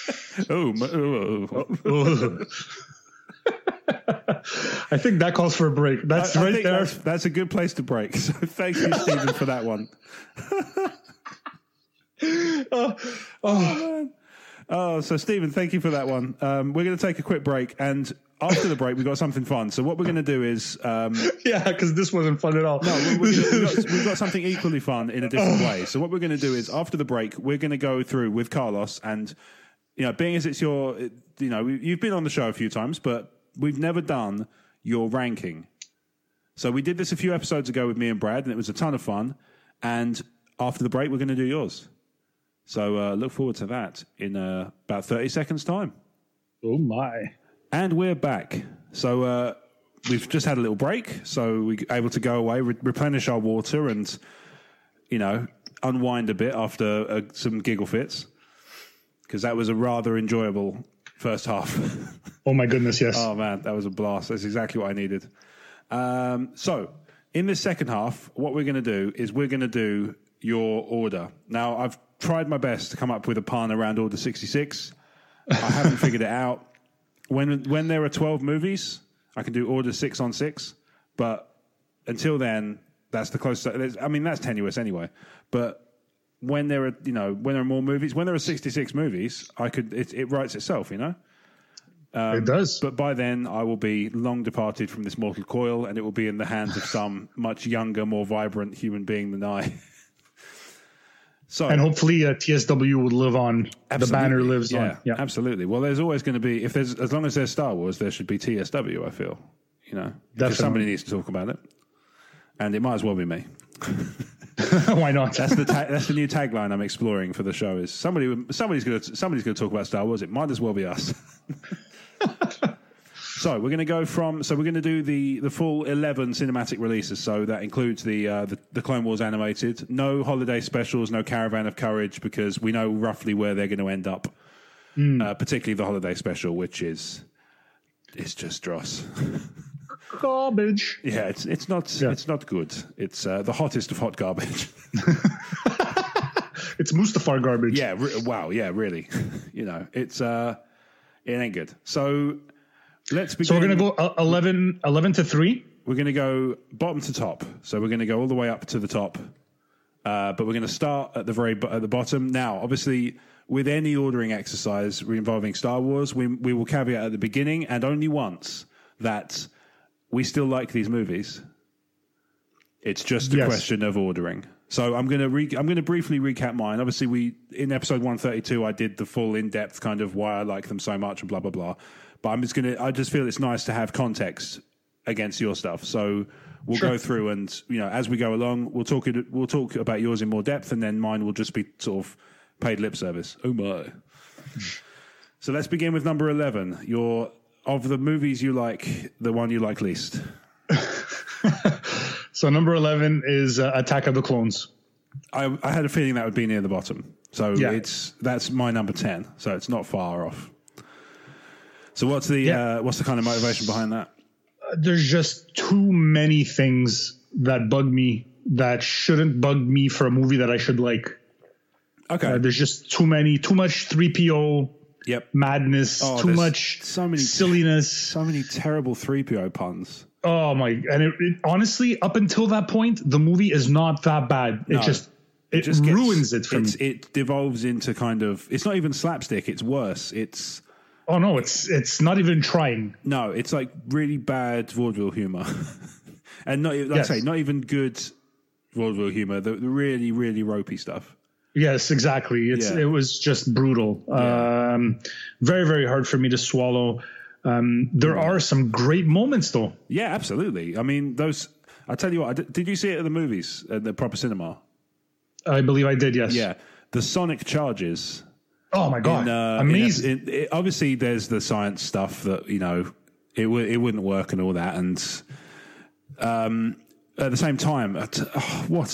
I think that calls for a break. That's I right there. That's a good place to break. So thank you, Stephen, for that one. So Stephen, thank you for that one. We're going to take a quick break, and after the break, we've got something fun. So what we're going to do is... because this wasn't fun at all. No, we've got something equally fun in a different way. So what we're going to do is, after the break, we're going to go through with Carlos, and, being as it's your... you've been on the show a few times, but we've never done your ranking. So we did this a few episodes ago with me and Brad, and it was a ton of fun. And after the break, we're going to do yours. So look forward to that in about 30 seconds' time. Oh, my. And we're back. So we've just had a little break, so we're able to go away, replenish our water, and, unwind a bit after some giggle fits, because that was a rather enjoyable first half. Oh, my goodness, yes. Oh, man, that was a blast. That's exactly what I needed. So in this second half, what we're going to do is we're going to do your order. Now, I've tried my best to come up with a pun around Order 66. I haven't figured it out. When there are 12 movies, I can do Order 6 on 6. But until then, that's the closest. I mean, that's tenuous anyway. But when there are, when there are more movies, when there are 66 movies, it writes itself, it does. But by then, I will be long departed from this mortal coil, and it will be in the hands of some much younger, more vibrant human being than I. And hopefully TSW will live on. Absolutely. The banner lives on. Yeah, absolutely. Well, there's always going to be, as long as there's Star Wars, there should be TSW, I feel. Because somebody needs to talk about it. And it might as well be me. Why not? That's the new tagline I'm exploring for the show is somebody's going to talk about Star Wars. It might as well be us. So we're going to do the full 11 cinematic releases. So that includes the Clone Wars animated. No holiday specials, no Caravan of Courage, because we know roughly where they're going to end up. Particularly the holiday special, which it's just dross. Garbage. Yeah, it's not good. It's the hottest of hot garbage. It's Mustafar garbage. Yeah. Wow. Yeah. Really. It ain't good. So. Let's begin. So we're going to go 11 to 3? We're going to go bottom to top. So we're going to go all the way up to the top. But we're going to start at the bottom. Now, obviously, with any ordering exercise involving Star Wars, we will caveat at the beginning and only once that we still like these movies. It's just a question of ordering. So I'm going to briefly recap mine. Obviously, in episode 132, I did the full in-depth kind of why I like them so much and blah, blah, blah. But I just feel it's nice to have context against your stuff. So we'll go through and, as we go along, we'll talk about yours in more depth, and then mine will just be sort of paid lip service. Oh my. So let's begin with number 11. Of the movies you like, the one you like least. So number 11 is Attack of the Clones. I had a feeling that would be near the bottom. So that's my number 10. So it's not far off. So what's the kind of motivation behind that? There's just too many things that bug me that shouldn't bug me for a movie that I should like. Okay. There's just too much 3PO madness, too much silliness. So many terrible 3PO puns. Oh my! And it honestly, up until that point, the movie is not that bad. It just ruins it for me. It devolves into kind of, it's not even slapstick. It's worse. It's... Oh no, it's not even trying. No, it's like really bad vaudeville humor, and not I say not even good vaudeville humor. The really really ropey stuff. Yes, exactly. It was just brutal. Very very hard for me to swallow. There are some great moments though. Yeah, absolutely. I mean, those. I tell you what. Did you see it at the movies at the proper cinema? I believe I did. Yes. Yeah, the Sonic charges Oh my God. Amazing. Obviously there's the science stuff that, it wouldn't work and all that. And, at the same time, what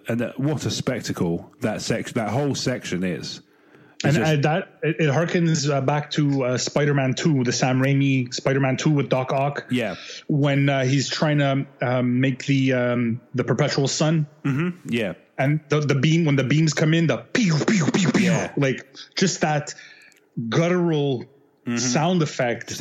a spectacle that whole section is. And it harkens back to Spider-Man 2, the Sam Raimi Spider-Man 2 with Doc Ock. Yeah, when he's trying to make the perpetual sun. Mm-hmm. Yeah, and the beam, when the beams come in, the pew pew pew pew, yeah. Like just that guttural sound effect.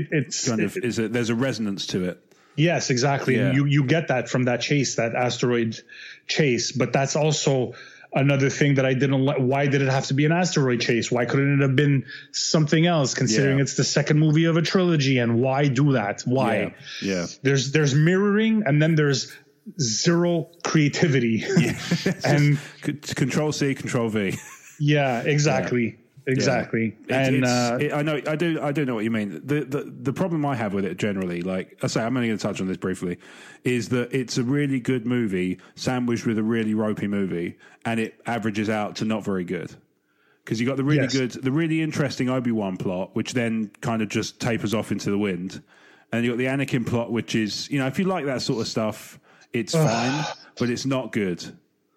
There's a resonance to it. Yes, exactly. Yeah. And you get that from that chase, that asteroid chase. But that's also another thing that I didn't like. Why did it have to be an asteroid chase? Why couldn't it have been something else, considering it's the second movie of a trilogy? And why do that? Why? Yeah. There's mirroring, and then there's zero creativity. Yeah. And Control C, Control V. Yeah, exactly. Yeah. Exactly. Yeah. I know. I do know what you mean. The problem I have with it generally, like I say, I'm only going to touch on this briefly, is that it's a really good movie sandwiched with a really ropey movie, and it averages out to not very good. Because you got the really good, the really interesting Obi-Wan plot, which then kind of just tapers off into the wind, and you got the Anakin plot, which is, if you like that sort of stuff, it's fine, but it's not good.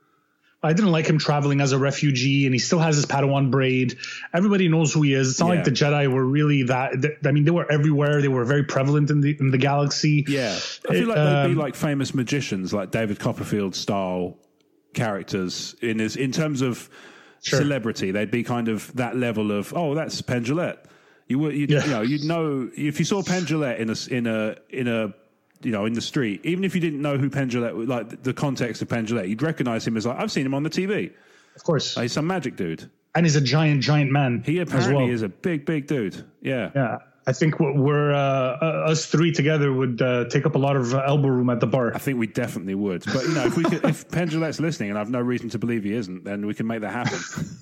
I didn't like him traveling as a refugee, and he still has his Padawan braid. Everybody knows who he is. It's not like the Jedi were really that. I mean, they were everywhere. They were very prevalent in the galaxy. Yeah, I feel like they'd be like famous magicians, like David Copperfield style characters in terms of celebrity. They'd be kind of that level of that's Penn Jillette. You'd know if you saw Penn Jillette in the street, even if you didn't know who Penn Jillette, like the context of Penn Jillette, you'd recognize him as like, I've seen him on the TV. Of course. He's some magic dude. And he's a giant man. He apparently is a big dude. Yeah. Yeah. I think we're us three together would take up a lot of elbow room at the bar. I think we definitely would. But, if Penn Jillette's listening, and I've no reason to believe he isn't, then we can make that happen.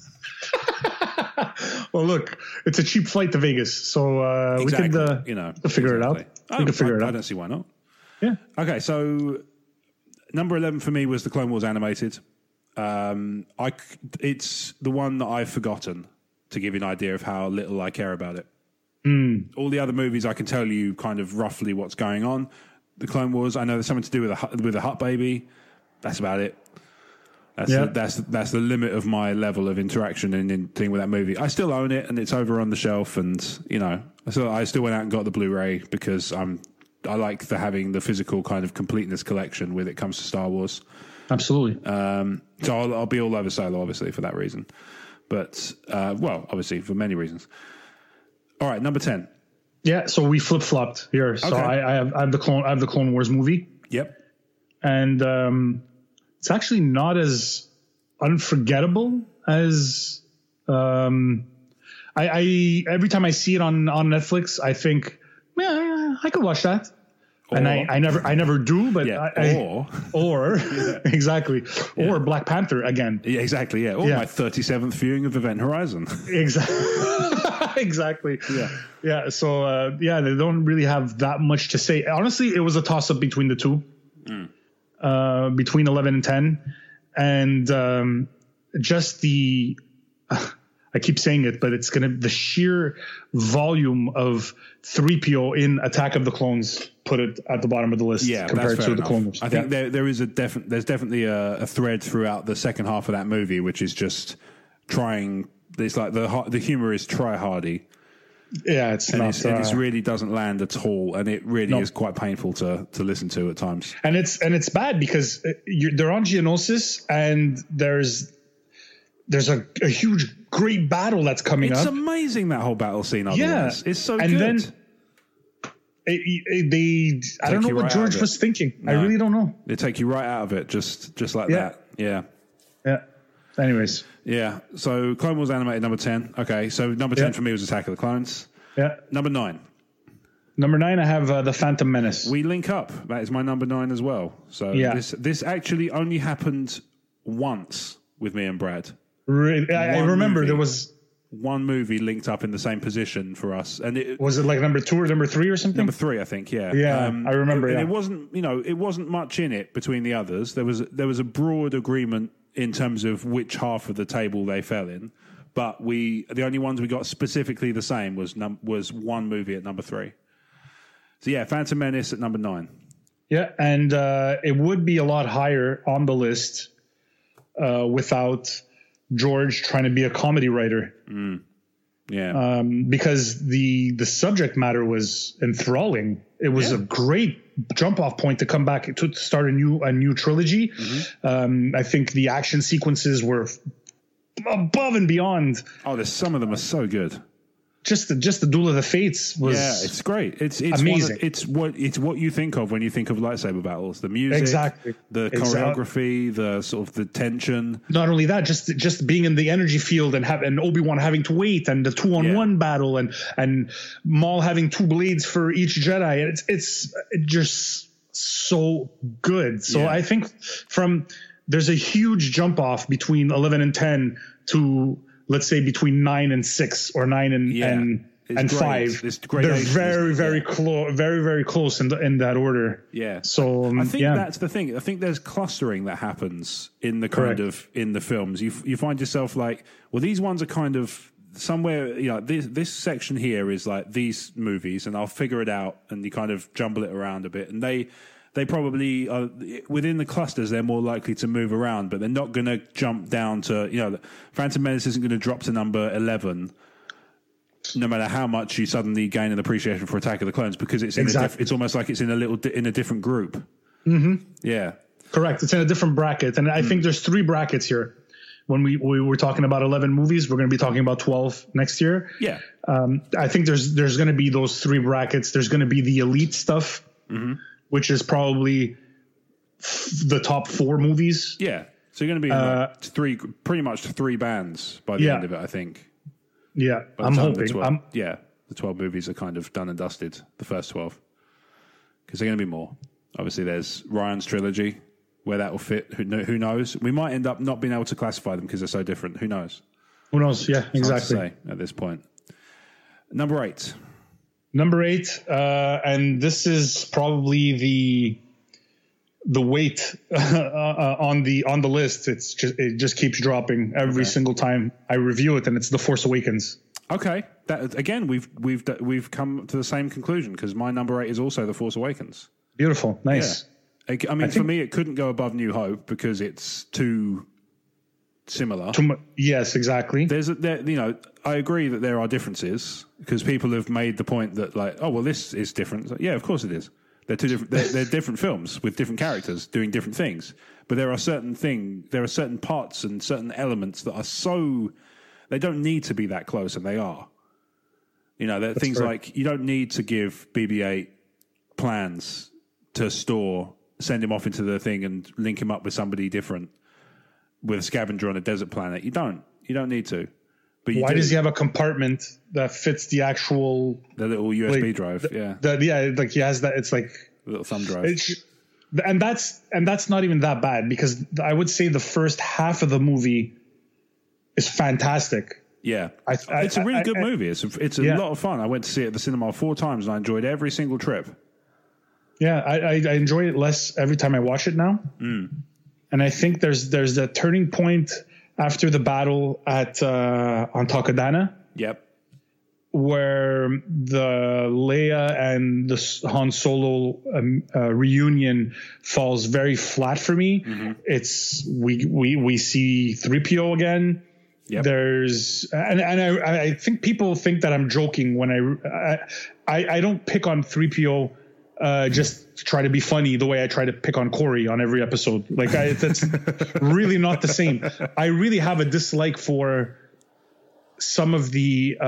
Well, look, it's a cheap flight to Vegas. So we could figure it out. We could figure it out. I don't see why not. Yeah. Okay, so number 11 for me was the Clone Wars animated. It's the one that I've forgotten, to give you an idea of how little I care about it. All the other movies, I can tell you kind of roughly what's going on. The Clone Wars, I know there's something to do with a Hutt baby. That's about it. That's the limit of my level of interaction in thing with that movie. I still own it, and it's over on the shelf, and I still went out and got the Blu-ray because I like having the physical kind of completeness collection when it comes to Star Wars. Absolutely. So I'll be all over Solo, obviously, for that reason. But, obviously, for many reasons. All right, number 10. Yeah, so we flip-flopped here. So I have the Clone Wars movie. Yep. And it's actually not as unforgettable as... I every time I see it on Netflix, I think, I could watch that. And I never do, but exactly. Yeah. Or Black Panther again. Yeah, exactly. Yeah. Or my 37th viewing of Event Horizon. Exactly. Exactly. Yeah. Yeah. So, they don't really have that much to say. Honestly, it was a toss up between the two, between 11 and 10. And, just I keep saying it, but it's the sheer volume of 3PO in Attack of the Clones put it at the bottom of the list compared to the Clone Wars. I think there's definitely a thread throughout the second half of that movie, which is just trying. It's like the humor is try-hardy. Yeah, it really doesn't land at all, and it really is quite painful to listen to at times. And it's bad because they're on Geonosis, and there's a huge, great battle that's coming up. It's amazing, that whole battle scene. Otherwise. It's so good. And then I don't know what George was thinking. No. I really don't know. They take you right out of it, just like that. Yeah. Yeah. Anyways. Yeah. So Clone Wars animated, number 10. Okay. So number 10 for me was Attack of the Clones. Yeah. Number 9. Number 9, I have The Phantom Menace. We link up. That is my number 9 as well. So this actually only happened once with me and Brad. Really? I remember there was one movie linked up in the same position for us, and was it like number 2 or number 3 or something? Number 3, I think. Yeah, I remember. And it wasn't much in it between the others. There was a broad agreement in terms of which half of the table they fell in, but the only ones we got specifically the same was one movie at number 3. So yeah, Phantom Menace at number 9. Yeah, and it would be a lot higher on the list without George trying to be a comedy writer. Yeah, because the subject matter was enthralling. It was a great jump off point to come back to start a new trilogy. I think the action sequences were above and beyond. Oh, some of them are so good. Just the Duel of the Fates was it's great. It's amazing. It's what you think of when you think of lightsaber battles. The music, exactly, the choreography, the sort of the tension. Not only that, just being in the energy field and Obi-Wan having to wait, and the 2-on-1 battle, and Maul having 2 blades for each Jedi. It's just so good. So I think there's a huge jump off between 11 and 10 to, let's say, between 9 and 6 or 9 and 5. They're very close, very close in that order. Yeah. So I think that's the thing. I think there's clustering that happens in the in the films. You find yourself like, well, these ones are kind of somewhere. This section here is like these movies, and I'll figure it out, and you kind of jumble it around a bit, and they probably are within the clusters. They're more likely to move around, but they're not going to jump down to, Phantom Menace isn't going to drop to number 11, no matter how much you suddenly gain an appreciation for Attack of the Clones, because it's it's almost like it's in a different group. Mm-hmm. Yeah, correct. It's in a different bracket, and I think there's 3 brackets here. When we were talking about 11 movies, we're going to be talking about 12 next year. Yeah, I think there's going to be those 3 brackets. There's going to be the elite stuff. Which is probably the top 4 movies. Yeah. So you're going to be in pretty much 3 bands by the end of it, I think. Yeah, I'm hoping. The 12 movies are kind of done and dusted, the first 12. Because they're going to be more. Obviously, there's Ryan's trilogy, where that will fit. Who knows? We might end up not being able to classify them because they're so different. Who knows? Who knows? Yeah, exactly. Hard to say at this point. Number 8. Number 8, and this is probably the weight on the list. It just keeps dropping every single time I review it, and it's The Force Awakens. Okay, that again we've come to the same conclusion, because my number 8 is also The Force Awakens. Beautiful, nice. Yeah. I mean, for me, it couldn't go above New Hope because it's too similar. Yes, exactly. I agree that there are differences, because people have made the point that, like, oh well, this is different. Like, yeah, of course it is. They're 2 different. They're different films with different characters doing different things. But there are certain parts and certain elements that are they don't need to be that close, and they are. There are things like, you don't need to give BB-8 plans to store, send him off into the thing, and link him up with somebody different, with a scavenger on a desert planet. You don't need to. But why does he have a compartment that fits the little USB drive? Like he has that. It's like a little thumb drive. And that's not even that bad, because I would say the first half of the movie is fantastic. Yeah, it's a really good movie. It's a lot of fun. I went to see it at the cinema 4 times, and I enjoyed every single trip. Yeah, I enjoy it less every time I watch it now. And I think there's a turning point after the battle on Takodana. Yep. Where the Leia and the Han Solo reunion falls very flat for me. Mm-hmm. It's we see 3PO again. Yep. There's and I think people think that I'm joking when I don't pick on 3PO just to try to be funny the way I try to pick on Corey on every episode. Like that's really not the same. I really have a dislike for some of the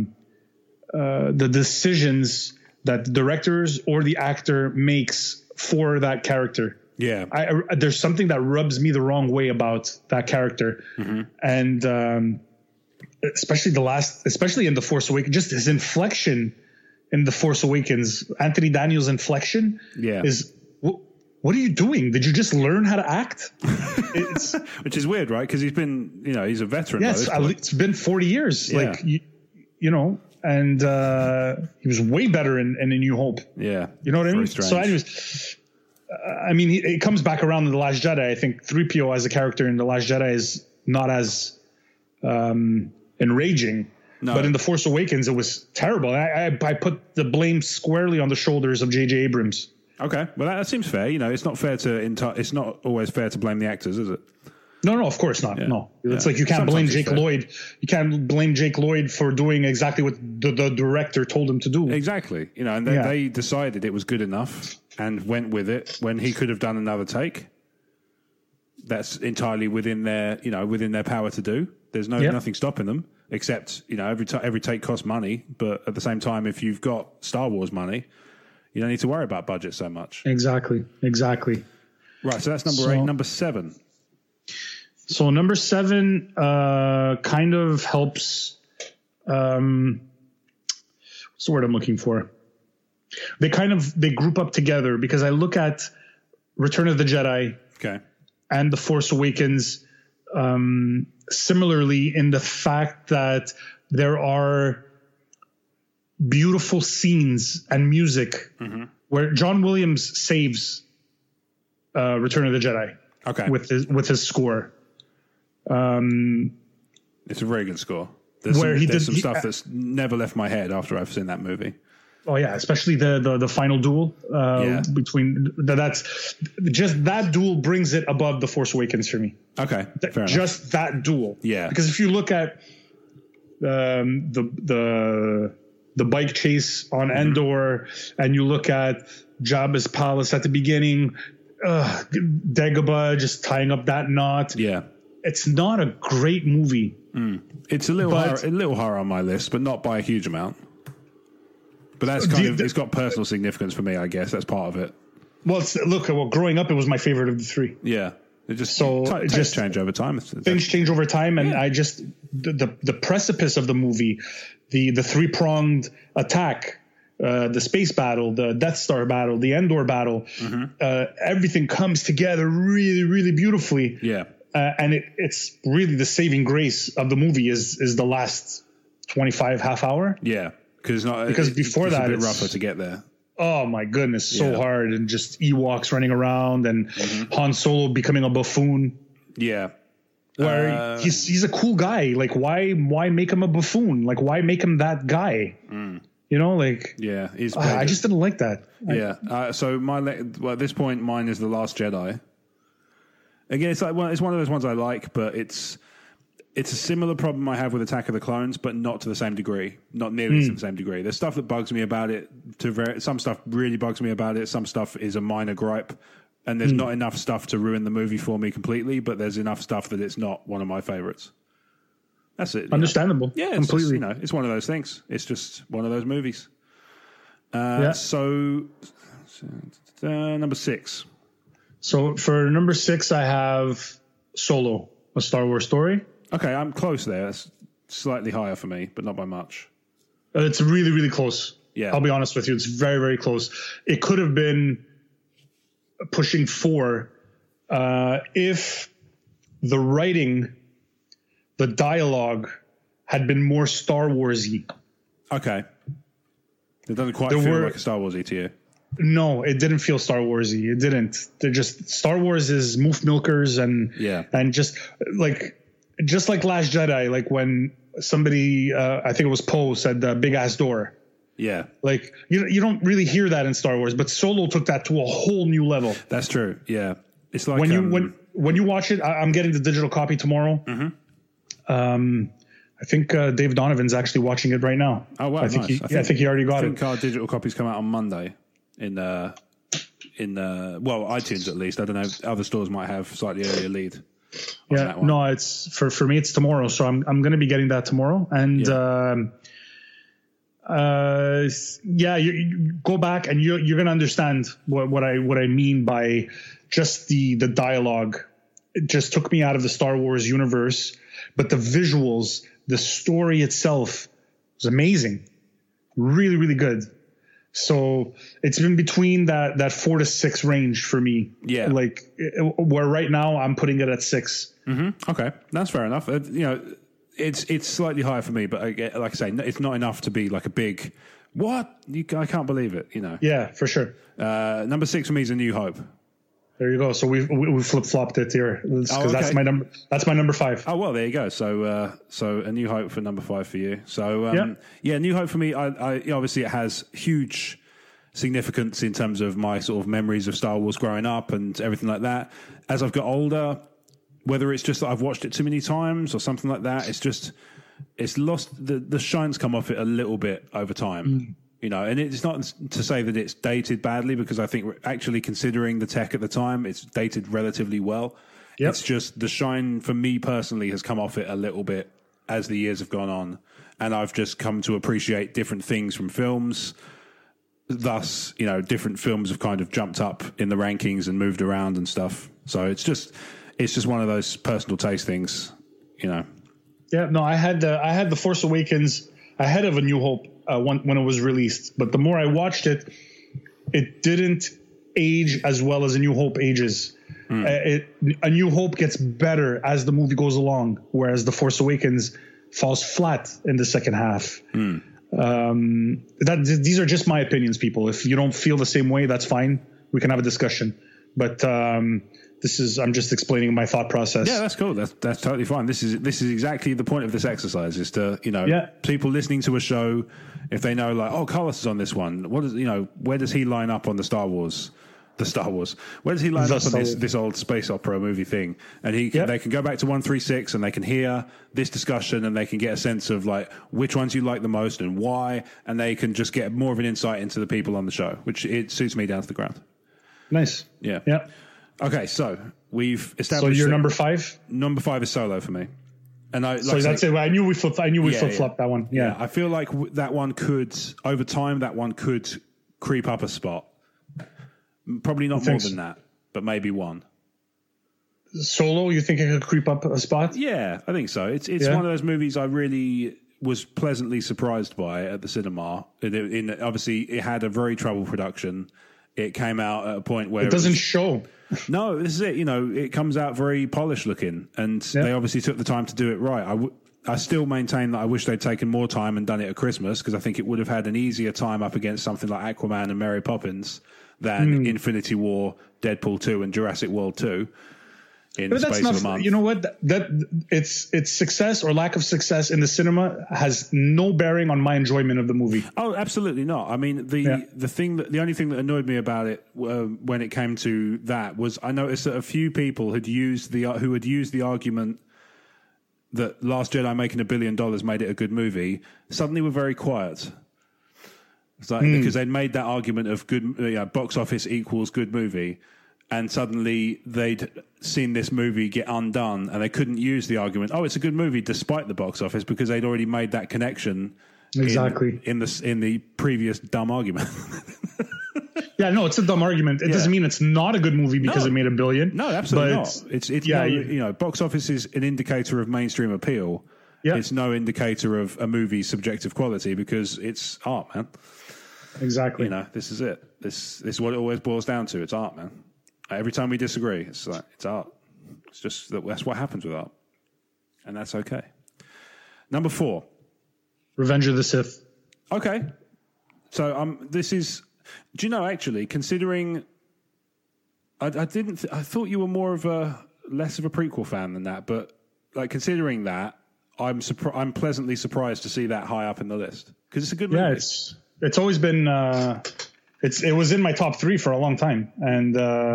decisions that the directors or the actor makes for that character. Yeah, there's something that rubs me the wrong way about that character, mm-hmm. and especially in The Force Awakens, just his inflection in The Force Awakens. Anthony Daniels' inflection is, what are you doing? Did you just learn how to act? Which is weird, right? Because he's been, he's a veteran. Yes, it's been 40 years. Yeah. Like, and he was way better in A New Hope. Yeah. You know what I mean? Strange. So anyways, it comes back around in The Last Jedi. I think 3PO as a character in The Last Jedi is not as enraging. No. But in The Force Awakens, it was terrible. I put the blame squarely on the shoulders of J.J. Abrams. Okay, well that seems fair. You know, it's not fair it's not always fair to blame the actors, is it? No, of course not. Yeah. No, it's like you can't blame Jake Lloyd. You can't blame Jake Lloyd for doing exactly what the director told him to do. Exactly. You know, and they decided it was good enough and went with it when he could have done another take. That's entirely within their power to do. There's nothing stopping them. Except, you know, every take costs money, but at the same time, if you've got Star Wars money, you don't need to worry about budget so much. Exactly. Right, so that's number 8. Number 7. So number 7 kind of helps. What's the word I'm looking for? They group up together because I look at Return of the Jedi, and The Force Awakens. Similarly, in the fact that there are beautiful scenes and music where John Williams saves Return of the Jedi with his score. It's a very good score. There's some stuff that's never left my head after I've seen that movie. Oh yeah, especially the final duel between that's just that duel brings it above The Force Awakens for me. Okay, fair just enough. That duel. Yeah, because if you look at the bike chase on Endor and you look at Jabba's palace at the beginning, Dagobah just tying up that knot. Yeah, it's not a great movie. It's a little higher on my list, but not by a huge amount. But that's it's got personal significance for me, I guess. That's part of it. Well, growing up, it was my favorite of the 3. Yeah. It just change over time. Things change over time, and I just the precipice of the movie, the 3-pronged attack, the space battle, the Death Star battle, the Endor battle, everything comes together really, really beautifully. Yeah. And it's really the saving grace of the movie is the last 25 half hour. Yeah. Because before that, it's a bit rougher to get there. Oh my goodness, so hard, and just Ewoks running around and Han Solo becoming a buffoon. Yeah, where he's a cool guy. Like why make him a buffoon? Like why make him that guy? You know, like I just didn't like that. So at this point, mine is The Last Jedi. Again, it's one of those ones I like, but it's a similar problem I have with Attack of the Clones, but not to the same degree. Not nearly to the same degree. There's stuff that bugs me about it. Some stuff really bugs me about it. Some stuff is a minor gripe. And there's not enough stuff to ruin the movie for me completely, but there's enough stuff that it's not one of my favorites. That's it. Understandable. Yeah, completely. Just, it's one of those things. It's just one of those movies. So, number 6. So for number 6, I have Solo, A Star Wars Story. Okay, I'm close there. It's slightly higher for me, but not by much. It's really, really close. Yeah. I'll be honest with you. It's very, very close. It could have been pushing 4 if the writing, the dialogue had been more Star Wars-y. Okay. It doesn't quite feel like a Star Wars-y to you. No, it didn't feel Star Wars-y. It didn't. They're just Star Wars is moof milkers and just like Last Jedi, like when somebody, I think it was Poe, said the big ass door. Yeah. Like you don't really hear that in Star Wars, but Solo took that to a whole new level. That's true. Yeah. It's like when you watch it, I'm getting the digital copy tomorrow. I think Dave Donovan's actually watching it right now. Oh wow! I think he already got it. I think our digital copies come out on Monday in iTunes at least. I don't know. Other stores might have slightly earlier lead. Yeah, no, it's for me. It's tomorrow, so I'm going to be getting that tomorrow. And you go back and you're going to understand what I mean by just the dialogue. It just took me out of the Star Wars universe, but the visuals, the story itself was amazing, really, really good. So it's been between that 4 to 6 range for me. Yeah. Like where right now I'm putting it at 6. Mm-hmm. Okay. That's fair enough. It's slightly higher for me, but like I say, it's not enough to be like a big, what? I can't believe it, Yeah, for sure. Number 6 for me is A New Hope. There you go. So we flip flopped it here because okay. that's my number. That's my number 5. Oh well, there you go. So A New Hope for number 5 for you. So New Hope for me. I obviously it has huge significance in terms of my sort of memories of Star Wars growing up and everything like that. As I've got older, whether it's just that I've watched it too many times or something like that, it's lost the shine's come off it a little bit over time. You know, and it's not to say that it's dated badly, because I think actually, considering the tech at the time, it's dated relatively well. Yep. It's just the shine for me personally has come off it a little bit as the years have gone on, and I've just come to appreciate different things from films. Thus, you know, different films have kind of jumped up in the rankings and moved around and stuff. So it's just one of those personal taste things, you know. Yeah, no, I had The Force Awakens ahead of A New Hope when it was released, but the more I watched it, it didn't age as well as A New Hope ages. A New Hope gets better as the movie goes along, whereas The Force Awakens falls flat in the second half. These are just my opinions, people. If you don't feel the same way, that's fine. We can have a discussion. But I'm just explaining my thought process. Yeah, that's cool. That's totally fine. This is exactly the point of this exercise, is to, you know, people listening to a show, if they know, like, oh, Carlos is on this one, what is, you know, where does he line up on the Star Wars? Where does he line up on this old space opera movie thing? And they can go back to 136 and they can hear this discussion and they can get a sense of like which ones you like the most and why, and they can just get more of an insight into the people on the show, which it suits me down to the ground. Nice. Yeah. Yeah. Okay, so we've established. So you're number 5? Number 5 is Solo for me. And that's it. I knew we flip flopped that one. Yeah. I feel like that one could, over time, creep up a spot. Probably not more than that, but maybe one. Solo, you think it could creep up a spot? Yeah, I think so. It's one of those movies I really was pleasantly surprised by at the cinema. Obviously, it had a very troubled production. It came out at a point where it doesn't show. No, this is it. You know, it comes out very polished looking, and they obviously took the time to do it right. I still maintain that I wish they'd taken more time and done it at Christmas, because I think it would have had an easier time up against something like Aquaman and Mary Poppins than Infinity War, Deadpool 2, and Jurassic World 2 in the space of a month. You know what? That its success or lack of success in the cinema has no bearing on my enjoyment of the movie. Oh, absolutely not. I mean, the only thing that annoyed me about it when it came to that was I noticed that a few people who had used the argument that Last Jedi making $1 billion made it a good movie suddenly were very quiet. It's like, because they'd made that argument of good box office equals good movie, and suddenly they'd seen this movie get undone, and they couldn't use the argument, oh, it's a good movie despite the box office, because they'd already made that connection exactly in the previous dumb argument. Yeah, no, it's a dumb argument. It doesn't mean it's not a good movie because it made $1 billion. No, absolutely not. It's box office is an indicator of mainstream appeal. Yeah. It's no indicator of a movie's subjective quality, because it's art, man. Exactly. You know, this is it. This is what it always boils down to. It's art, man. Every time we disagree, it's like, it's art. It's just that's what happens with art, and that's okay. Number 4, Revenge of the Sith. Okay, so this is. Do you know, actually, considering I thought you were more of less of a prequel fan than that, but like considering that, I'm pleasantly surprised to see that high up in the list, because it's a good movie. Yeah, it's always been it was in my top 3 for a long time, and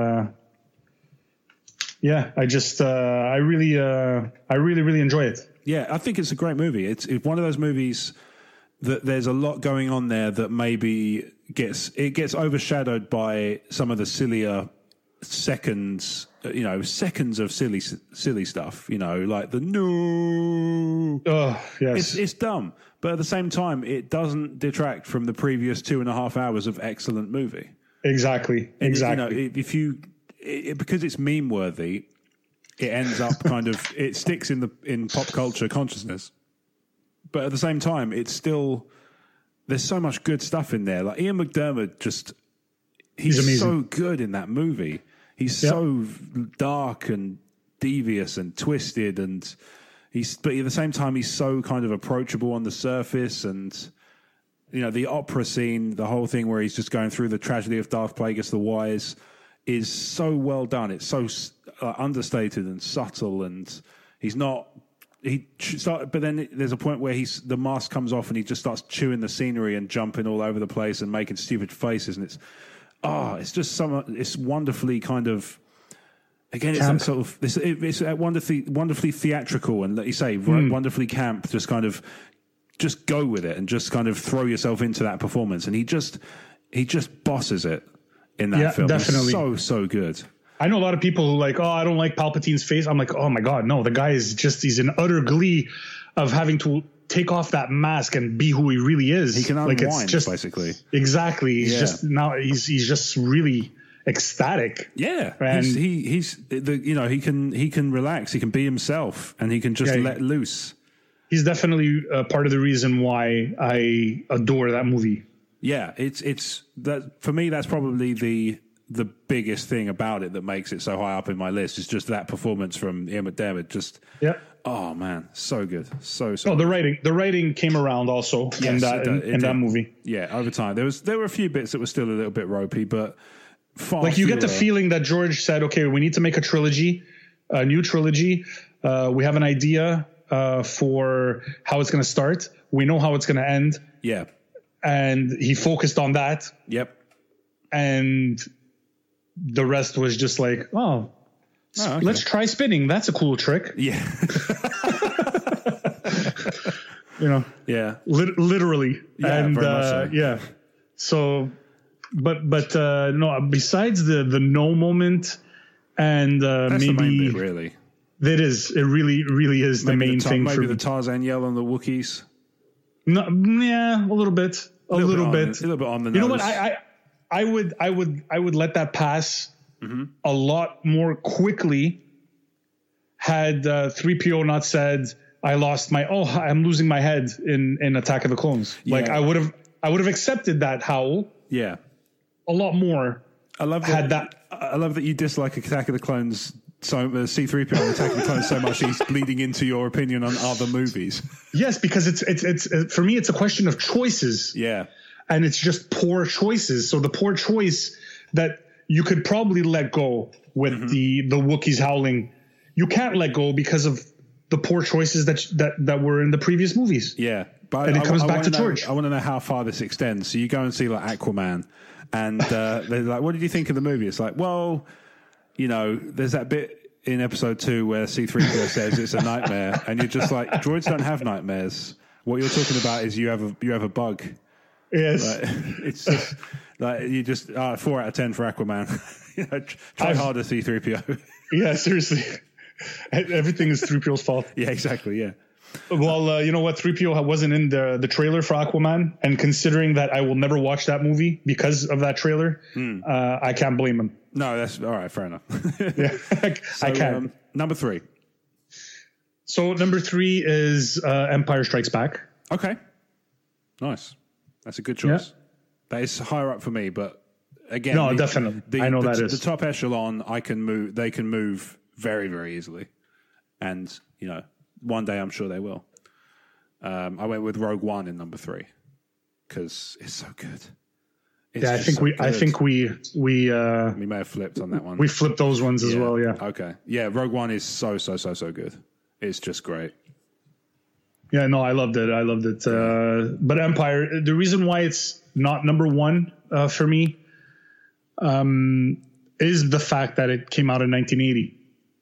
I really enjoy it. Yeah, I think it's a great movie. It's one of those movies that there's a lot going on there that maybe gets overshadowed by some of the sillier seconds of silly stuff, like the no. Oh, yes. It's dumb, but at the same time, it doesn't detract from the previous 2.5 hours of excellent movie. Exactly. Because it's meme worthy, it ends up kind of, it sticks in pop culture consciousness. But at the same time, it's still, there's so much good stuff in there. Like Ian McDiarmid, he's so good in that movie. He's so dark and devious and twisted, but at the same time, he's so kind of approachable on the surface. And the opera scene, the whole thing where he's just going through the tragedy of Darth Plagueis the Wise, is so well done. It's so understated and subtle, and he's not. But then there's a point where the mask comes off and he just starts chewing the scenery and jumping all over the place and making stupid faces, and it's just it's wonderfully kind of. Again, it's that sort of it's wonderfully theatrical and, like you say, wonderfully camp. Just kind of just go with it and just kind of throw yourself into that performance, and he just bosses it in that film. Definitely, he's so good. I know a lot of people who like, I don't like Palpatine's face. I'm like, oh my God, no, the guy is he's in utter glee of having to take off that mask and be who he really is. He can unwind, basically. Exactly. He's just really ecstatic. Yeah. And he can relax, he can be himself, and he can just let loose. He's definitely part of the reason why I adore that movie. Yeah, it's that for me. That's probably the biggest thing about it that makes it so high up in my list is just that performance from Ian McDiarmid. Oh man, so good, so. Oh, the writing came around also in that movie. Yeah, over time there were a few bits that were still a little bit ropey, but like you get the feeling that George said, okay, we need to make a new trilogy. We have an idea for how it's going to start. We know how it's going to end. Yeah, and he focused on that. Yep, and the rest was just like, okay. Let's try spinning. That's a cool trick. Yeah. Yeah. Literally. Yeah, and very much so. Yeah. So, but no. Besides the no moment, and that's maybe the main bit, really. That is. It really is the main thing. Maybe the Tarzan yell on the Wookiees. No. Yeah. A little bit. A little bit on the nose. You know what? I would let that pass a lot more quickly had 3PO not said, I'm losing my head in Attack of the Clones. Yeah. Like I would have accepted that howl. Yeah. A lot more. I love that you dislike Attack of the Clones C-3PO on Attack of the Clones so much he's bleeding into your opinion on other movies. Yes, because it's for me it's a question of choices. Yeah. And it's just poor choices. So the poor choice that you could probably let go with the Wookiees howling, you can't let go because of the poor choices that were in the previous movies. Yeah. But it comes back to George. I want to know how far this extends. So you go and see like Aquaman and they're like, what did you think of the movie? It's like, well, there's that bit in episode 2 where C-3PO says it's a nightmare. And you're just like, droids don't have nightmares. What you're talking about is you have a bug. Yes. It's just like you just 4 out of 10 for Aquaman. Try harder, C-3PO. Yeah, seriously. Everything is 3PO's fault. Yeah, exactly. Yeah. Well, you know what? 3PO wasn't in the trailer for Aquaman, and considering that I will never watch that movie because of that trailer, I can't blame him. No, that's all right. Fair enough. Yeah, I can't. Number 3. So number 3 is Empire Strikes Back. Okay. Nice. That's a good choice. Yeah. That is higher up for me, but again, definitely. I know that is the top echelon. They can move very, very easily, and one day I'm sure they will. I went with Rogue One in number 3 because it's so good. I think we may have flipped on that one. We flipped those ones as well. Yeah. Okay. Yeah. Rogue One is so good. It's just great. Yeah, no, I loved it. But Empire, the reason why it's not number 1 for me is the fact that it came out in 1980.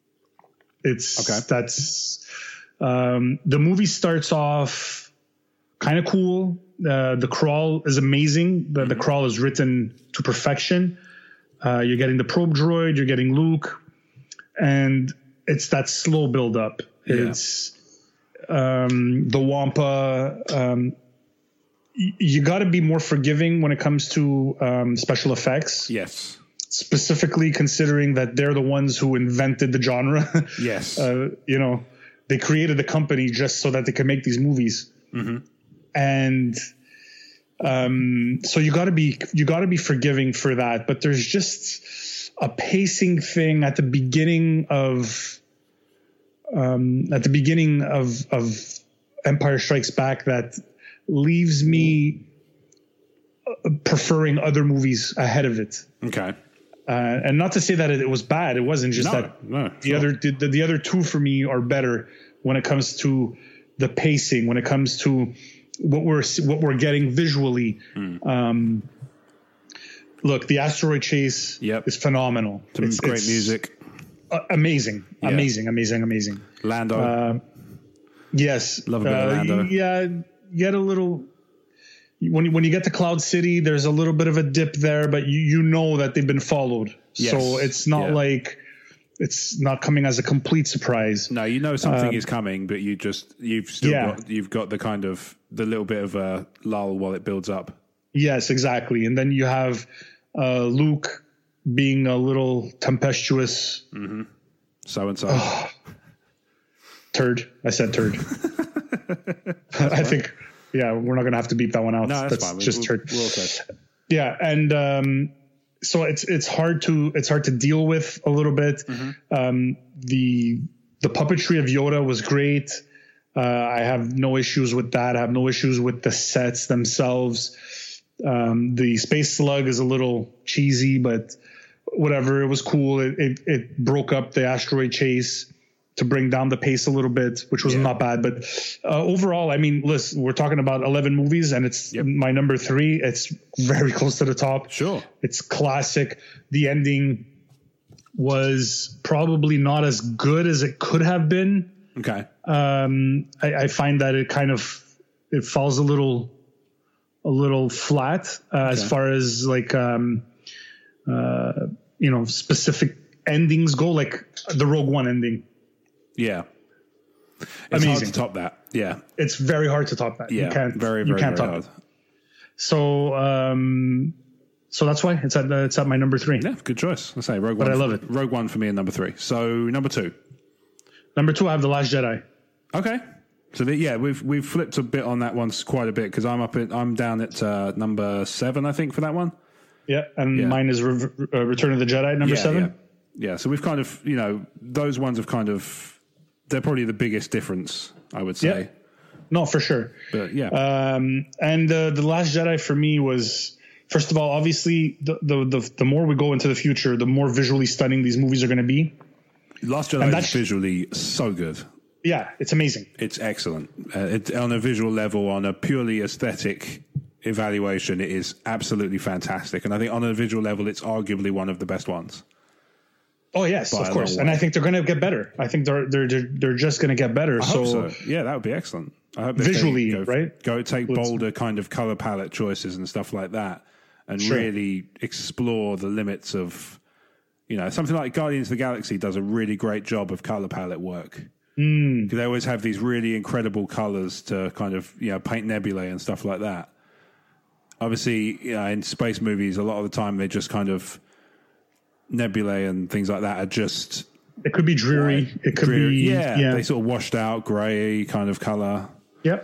The movie starts off kind of cool. The crawl is amazing. The crawl is written to perfection. You're getting the probe droid, you're getting Luke, and it's that slow build up. Yeah. It's the Wampa. You got to be more forgiving when it comes to special effects. Yes. Specifically considering that they're the ones who invented the genre. Yes. They created the company just so that they could make these movies. Mm-hmm. And so you got to be forgiving for that. But there's just a pacing thing at the beginning of Empire Strikes Back that leaves me preferring other movies ahead of it. Okay. And not to say that it was bad. It wasn't just the other two for me are better when it comes to the pacing, when it comes to what we're getting visually. Look, the Asteroid Chase is phenomenal. It's great music. Amazing. Lando. Yes. Love a bit of Lando. Yeah. Get a little, when you get to Cloud City, there's a little bit of a dip there, but you know that they've been followed. Yes. So it's not like it's not coming as a complete surprise. No, you know something is coming, but you've got the kind of the little bit of a lull while it builds up. Yes, exactly. And then you have Luke being a little tempestuous. Mm-hmm. So-and-so. Turd. I said turd. I think, we're not going to have to beat that one out. No, that's fine. Just turd. We'll say. Yeah, and so it's hard to deal with a little bit. Mm-hmm. The puppetry of Yoda was great. I have no issues with that. I have no issues with the sets themselves. The Space Slug is a little cheesy, but whatever. It was cool. It broke up the Asteroid Chase to bring down the pace a little bit, which was not bad. But overall, I mean, listen, we're talking about 11 movies, and it's my number 3. It's very close to the top. Sure. It's classic. The ending was probably not as good as it could have been. Okay. I find that it falls a little flat as far as like specific endings go, like the Rogue One ending. Yeah, it's hard to top that. Yeah, it's very hard to top that. Yeah, you can't very top hard. it. So that's why it's at my number 3. Yeah, good choice. I say Rogue One. But I love it. Rogue One for me in number 3. So number 2. Number 2, I have The Last Jedi. Okay. So we've flipped a bit on that one quite a bit because I'm down at number 7, I think, for that one. Yeah, and mine is Return of the Jedi, number 7. Yeah. So we've kind of, those ones have kind of, they're probably the biggest difference, I would say. Yeah. No, for sure. But and The Last Jedi for me was, first of all, obviously the more we go into the future, the more visually stunning these movies are going to be. Last Jedi is visually so good. Yeah, it's amazing. It's excellent. On a visual level, on a purely aesthetic evaluation, it is absolutely fantastic. And I think on a visual level, it's arguably one of the best ones. Oh yes, of course. And I think they're going to get better. I think they're just going to get better. I hope so. Yeah, that would be excellent. I hope visually, take bolder kind of color palette choices and stuff like that, and really explore the limits of, something like Guardians of the Galaxy does a really great job of color palette work. Because they always have these really incredible colors to kind of paint nebulae and stuff like that. Obviously, in space movies, a lot of the time they just kind of nebulae and things like that are just. It could be dreary. White, it could be they sort of washed out grey kind of color. Yep.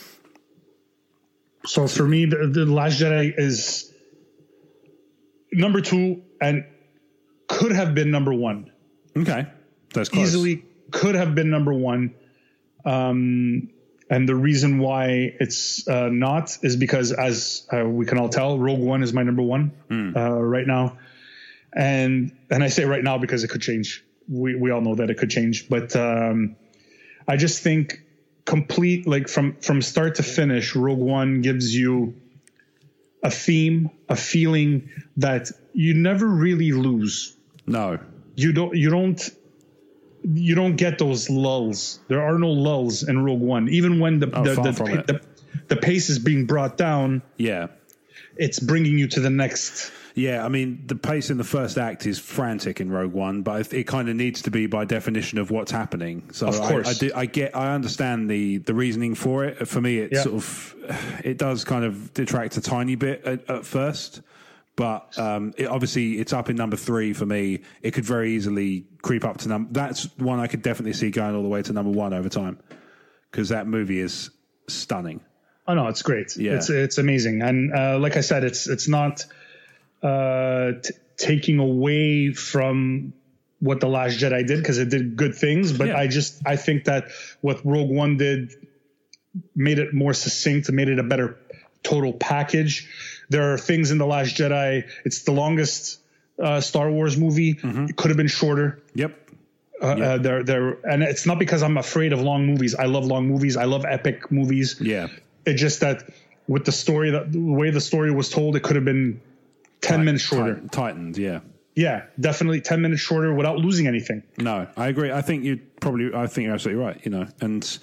So for me, the Last Jedi is number 2 and could have been number 1. Okay, that's close. Easily could have been number 1. And the reason why it's not is because, as we can all tell, Rogue One is my number 1 right now. And I say right now because it could change. We all know that it could change. But I just think complete, like from start to finish, Rogue One gives you a theme, a feeling that you never really lose. No. You don't get those lulls. There are no lulls in Rogue One. Even when the pace is being brought down, it's bringing you to the next. Yeah, I mean, the pace in the first act is frantic in Rogue One, but it kind of needs to be by definition of what's happening. So of course. I understand the reasoning for it. For me, it does kind of detract a tiny bit at first. But obviously, it's up in number 3 for me. It could very easily creep up to number. That's one I could definitely see going all the way to number 1 over time, because that movie is stunning. Oh no, it's great. Yeah. It's amazing, and like I said, it's not taking away from what The Last Jedi did, because it did good things. But I think that what Rogue One did made it more succinct, made it a better total package. There are things in The Last Jedi. It's the longest Star Wars movie. Mm-hmm. It could have been shorter. Yep. And it's not because I'm afraid of long movies. I love long movies. I love epic movies. Yeah. It's just that with the way the story was told, it could have been 10 minutes shorter. Tightened, yeah. Yeah, definitely 10 minutes shorter without losing anything. No, I agree. I think you're absolutely right, you know. And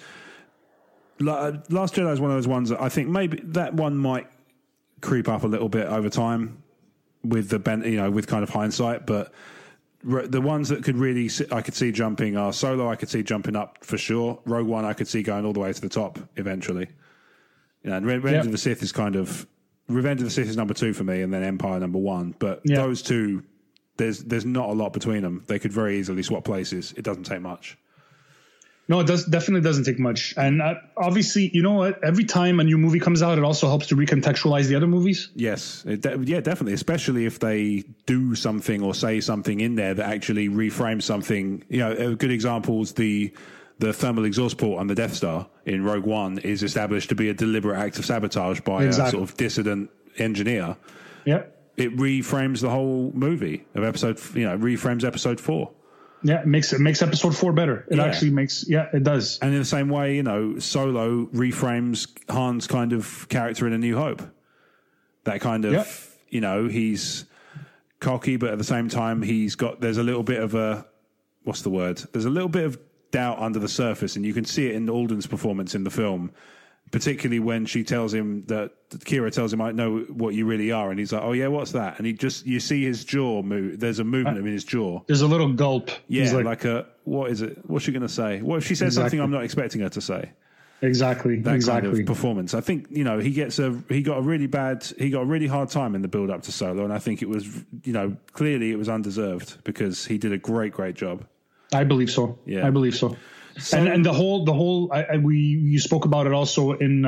Last Jedi is one of those ones that I think maybe that one might creep up a little bit over time with with kind of hindsight, but the ones that I could see jumping are Solo. I could see jumping up for sure. Rogue One, I could see going all the way to the top eventually. You know, and Revenge of the Sith is Revenge of the Sith is number 2 for me, and then Empire number 1. But those two, there's not a lot between them. They could very easily swap places. It doesn't take much. No, it definitely doesn't take much. And obviously, you know what? Every time a new movie comes out, it also helps to recontextualize the other movies. Yes. Definitely. Especially if they do something or say something in there that actually reframes something. You know, a good example is the thermal exhaust port on the Death Star in Rogue One is established to be a deliberate act of sabotage by a sort of dissident engineer. Yep. It reframes the whole movie of reframes episode 4. Yeah, it makes episode 4 better. It actually makes, it does. And in the same way, Solo reframes Han's kind of character in A New Hope. That kind of, he's cocky, but at the same time, there's a little bit of there's a little bit of doubt under the surface, and you can see it in Alden's performance in the film, particularly when she tells him Kira tells him, I know what you really are. And he's like, oh yeah, what's that? And you see his jaw move. There's a movement in his jaw. There's a little gulp. Yeah. What is it? What's she going to say? What if she says something I'm not expecting her to say? Exactly. That kind of performance. I think, he got a really hard time in the build up to Solo. And I think it was, clearly it was undeserved because he did a great, great job. I believe so. Yeah. I believe so. And the whole you spoke about it also in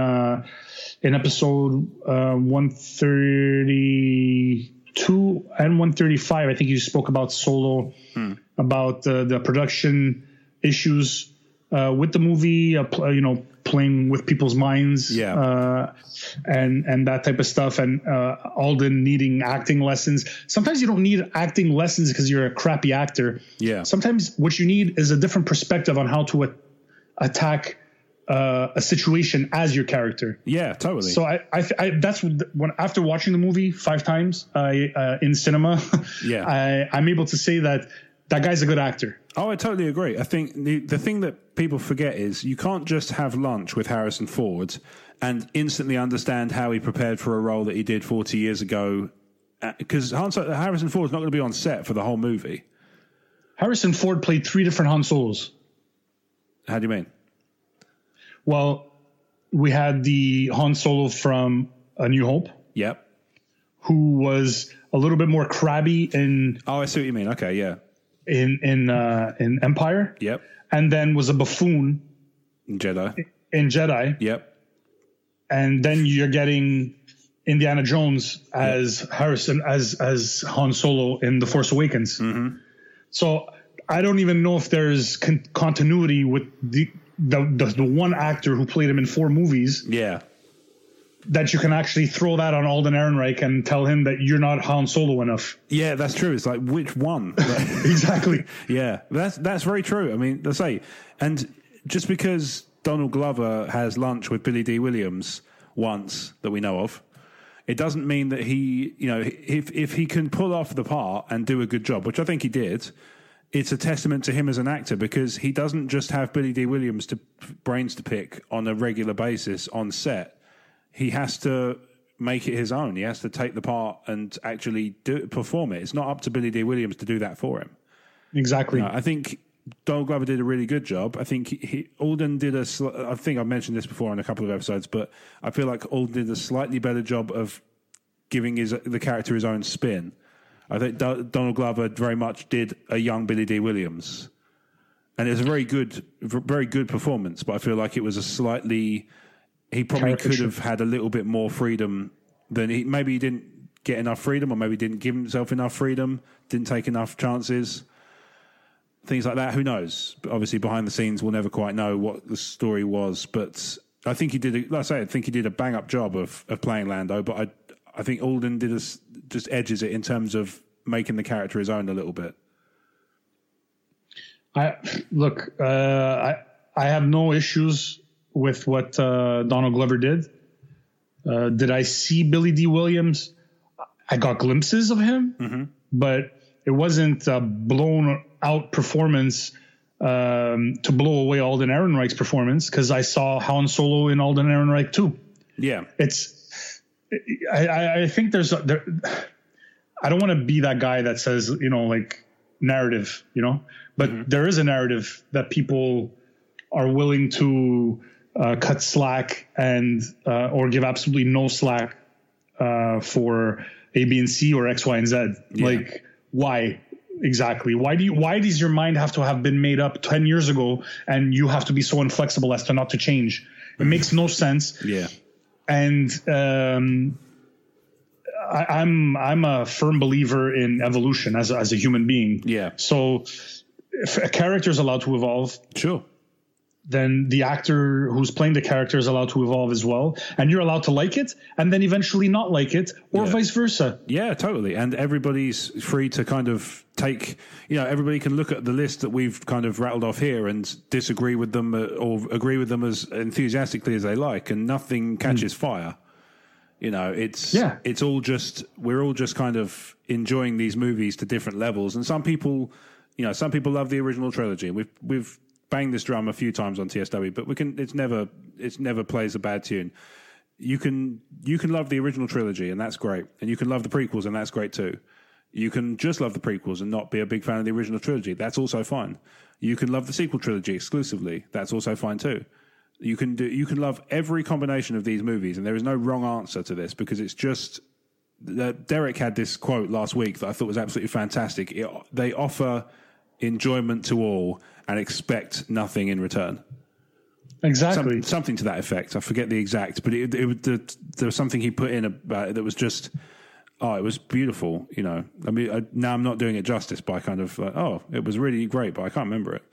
episode 132 and 135. I think you spoke about Solo, about the production issues with the movie, playing with people's minds, and that type of stuff, and Alden needing acting lessons. Sometimes you don't need acting lessons because you're a crappy actor. Yeah. Sometimes what you need is a different perspective on how to attack a situation as your character. Yeah, totally. So I that's when after watching the movie 5 times in cinema, I'm able to say that guy's a good actor. Oh, I totally agree. I think the thing that people forget is you can't just have lunch with Harrison Ford and instantly understand how he prepared for a role that he did 40 years ago, because Harrison Ford's not going to be on set for the whole movie. Harrison Ford played 3 different Han Solos. How do you mean? Well, we had the Han Solo from A New Hope. Yep. Who was a little bit more crabby in... Oh, I see what you mean. Okay, yeah. In Empire. Yep. And then was a buffoon in Jedi. Yep. And then you're getting Indiana Jones as Harrison as Han Solo in The Force Awakens. Mm-hmm. So I don't even know if there's continuity with the one actor who played him in 4 movies. Yeah. That you can actually throw that on Alden Ehrenreich and tell him that you're not Han Solo enough. Yeah, that's true. It's like, which one? Exactly. Yeah, that's very true. I mean, let's say, and just because Donald Glover has lunch with Billy D. Williams once that we know of, it doesn't mean that he, if he can pull off the part and do a good job, which I think he did, it's a testament to him as an actor because he doesn't just have Billy D. Williams brains to pick on a regular basis on set. He has to make it his own. He has to take the part and actually perform it. It's not up to Billy D. Williams to do that for him. Exactly. I think Donald Glover did a really good job. I think Alden did I think I've mentioned this before in a couple of episodes, but I feel like Alden did a slightly better job of giving the character his own spin. I think Donald Glover very much did a young Billy D. Williams. And it was a very good performance, but I feel like it was a slightly... He probably could have had a little bit more freedom than maybe he didn't get enough freedom, or maybe didn't give himself enough freedom, didn't take enough chances, things like that. Who knows? But obviously, behind the scenes, we'll never quite know what the story was. But I think he did. I think he did a bang up job of playing Lando. But I think Alden just edges it in terms of making the character his own a little bit. I have no issues with what Donald Glover did. Did I see Billy D. Williams? I got glimpses of him, but it wasn't a blown out performance to blow away Alden Ehrenreich's performance, because I saw Han Solo in Alden Ehrenreich too. Yeah, I think I don't want to be that guy that says, like narrative, but there is a narrative that people are willing to cut slack and or give absolutely no slack for A, B, and C or X, Y, and Z. Yeah. Like, why exactly? Why does your mind have to have been made up 10 years ago and you have to be so inflexible as to not to change? It makes no sense. Yeah. And I'm a firm believer in evolution as a human being. Yeah. So if a character is allowed to evolve, sure, then the actor who's playing the character is allowed to evolve as well. And you're allowed to like it and then eventually not like it, or vice versa. Yeah, totally. And everybody's free to kind of take, everybody can look at the list that we've kind of rattled off here and disagree with them or agree with them as enthusiastically as they like, and nothing catches fire. It's all just, we're all just kind of enjoying these movies to different levels. And some people love the original trilogy. We've banged this drum a few times on TSW, but it's never plays a bad tune. You can love the original trilogy, and that's great. And you can love the prequels, and that's great too. You can just love the prequels and not be a big fan of the original trilogy. That's also fine. You can love the sequel trilogy exclusively. That's also fine too. You can love every combination of these movies, and there is no wrong answer to this, because it's just Derek had this quote last week that I thought was absolutely fantastic. They offer enjoyment to all and expect nothing in return. Exactly. Something to that effect. I forget the exact, but there was something he put in about it that was just, it was beautiful. I mean, now I'm not doing it justice by kind of it was really great, but I can't remember it.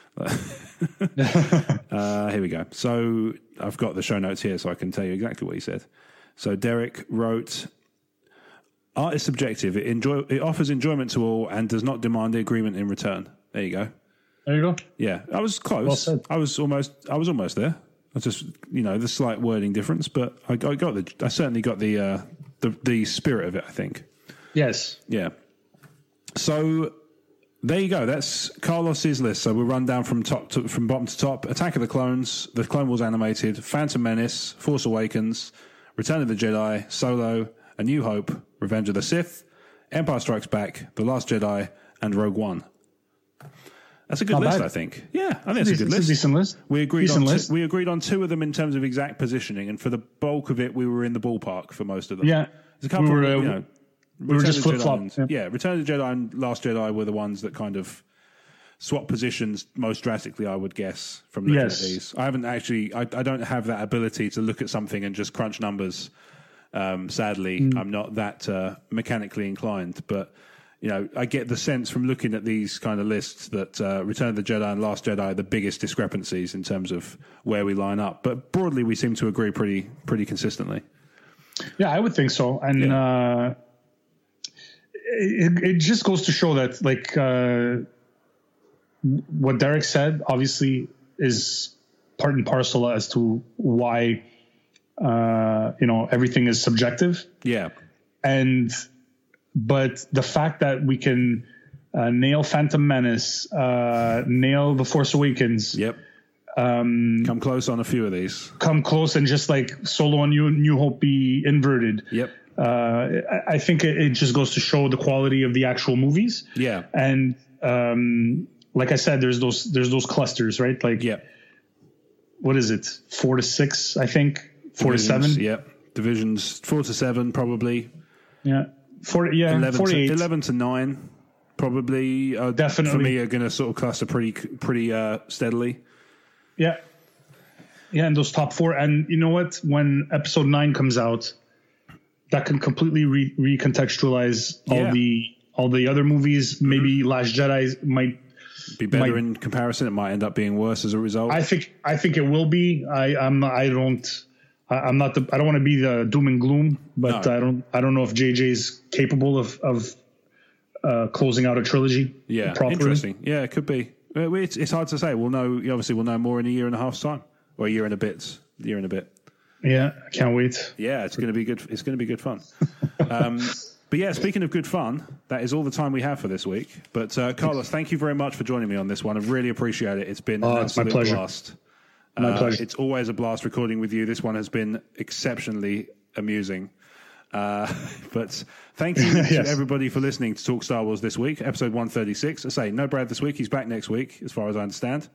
Here we go. So I've got the show notes here, so I can tell you exactly what he said. So Derek wrote, "Art is subjective. It offers enjoyment to all and does not demand the agreement in return." There you go. There you go. Yeah, I was close. Well said. I was almost there. I just, the slight wording difference, but I certainly got the spirit of it, I think. Yes. Yeah. So there you go. That's Carlos's list. So we'll run down from bottom to top. Attack of the Clones, The Clone Wars Animated, Phantom Menace, Force Awakens, Return of the Jedi, Solo, A New Hope, Revenge of the Sith, Empire Strikes Back, The Last Jedi, and Rogue One. That's a good list, I think. Yeah, I think it's a good list. It's a decent list. We agreed on two of them in terms of exact positioning, and for the bulk of it, we were in the ballpark for most of them. Yeah. There's a couple we were just flip-flop. Yeah, Return of the Jedi and Last Jedi were the ones that kind of swap positions most drastically, I would guess, from looking at these. I haven't actually, I don't have that ability to look at something and just crunch numbers. Sadly, I'm not that mechanically inclined, but I get the sense from looking at these kind of lists that Return of the Jedi and Last Jedi are the biggest discrepancies in terms of where we line up. But broadly, we seem to agree pretty consistently. Yeah, I would think so. And it just goes to show that, like, what Derek said, obviously, is part and parcel as to why, everything is subjective. Yeah. But the fact that we can nail Phantom Menace, nail The Force Awakens. Yep. Come close on a few of these. Come close and just like Solo and New Hope be inverted. Yep. I think it just goes to show the quality of the actual movies. Yeah. And like I said, there's those clusters, right? Like, yeah. What is it? 4 to 6, I think. 4 to 7. Yep. Divisions 4 to 7, probably. Yeah. 11 to 9, probably. Definitely. For me, are going to sort of cluster pretty steadily. Yeah. Yeah, and those top 4. And you know what? When episode 9 comes out, that can completely recontextualize all the other movies. Mm-hmm. Maybe Last Jedi might be better in comparison. It might end up being worse as a result. I think it will be. I don't want to be the doom and gloom, but no. I don't know if JJ is capable of closing out a trilogy. Yeah, properly. Interesting. Yeah, it could be. It's hard to say. We'll know. Obviously, we'll know more in a year and a half's time, or a year and a bit. Yeah, I can't wait. Yeah, it's going to be good. It's going to be good fun. But yeah, speaking of good fun, that is all the time we have for this week. But Carlos, thank you very much for joining me on this one. I really appreciate it. It's been an absolute blast. My pleasure. It's always a blast recording with you. This one has been exceptionally amusing. But thank you yes. to everybody for listening to Talk Star Wars this week, episode 136. I say, no Brad this week. He's back next week, as far as I understand.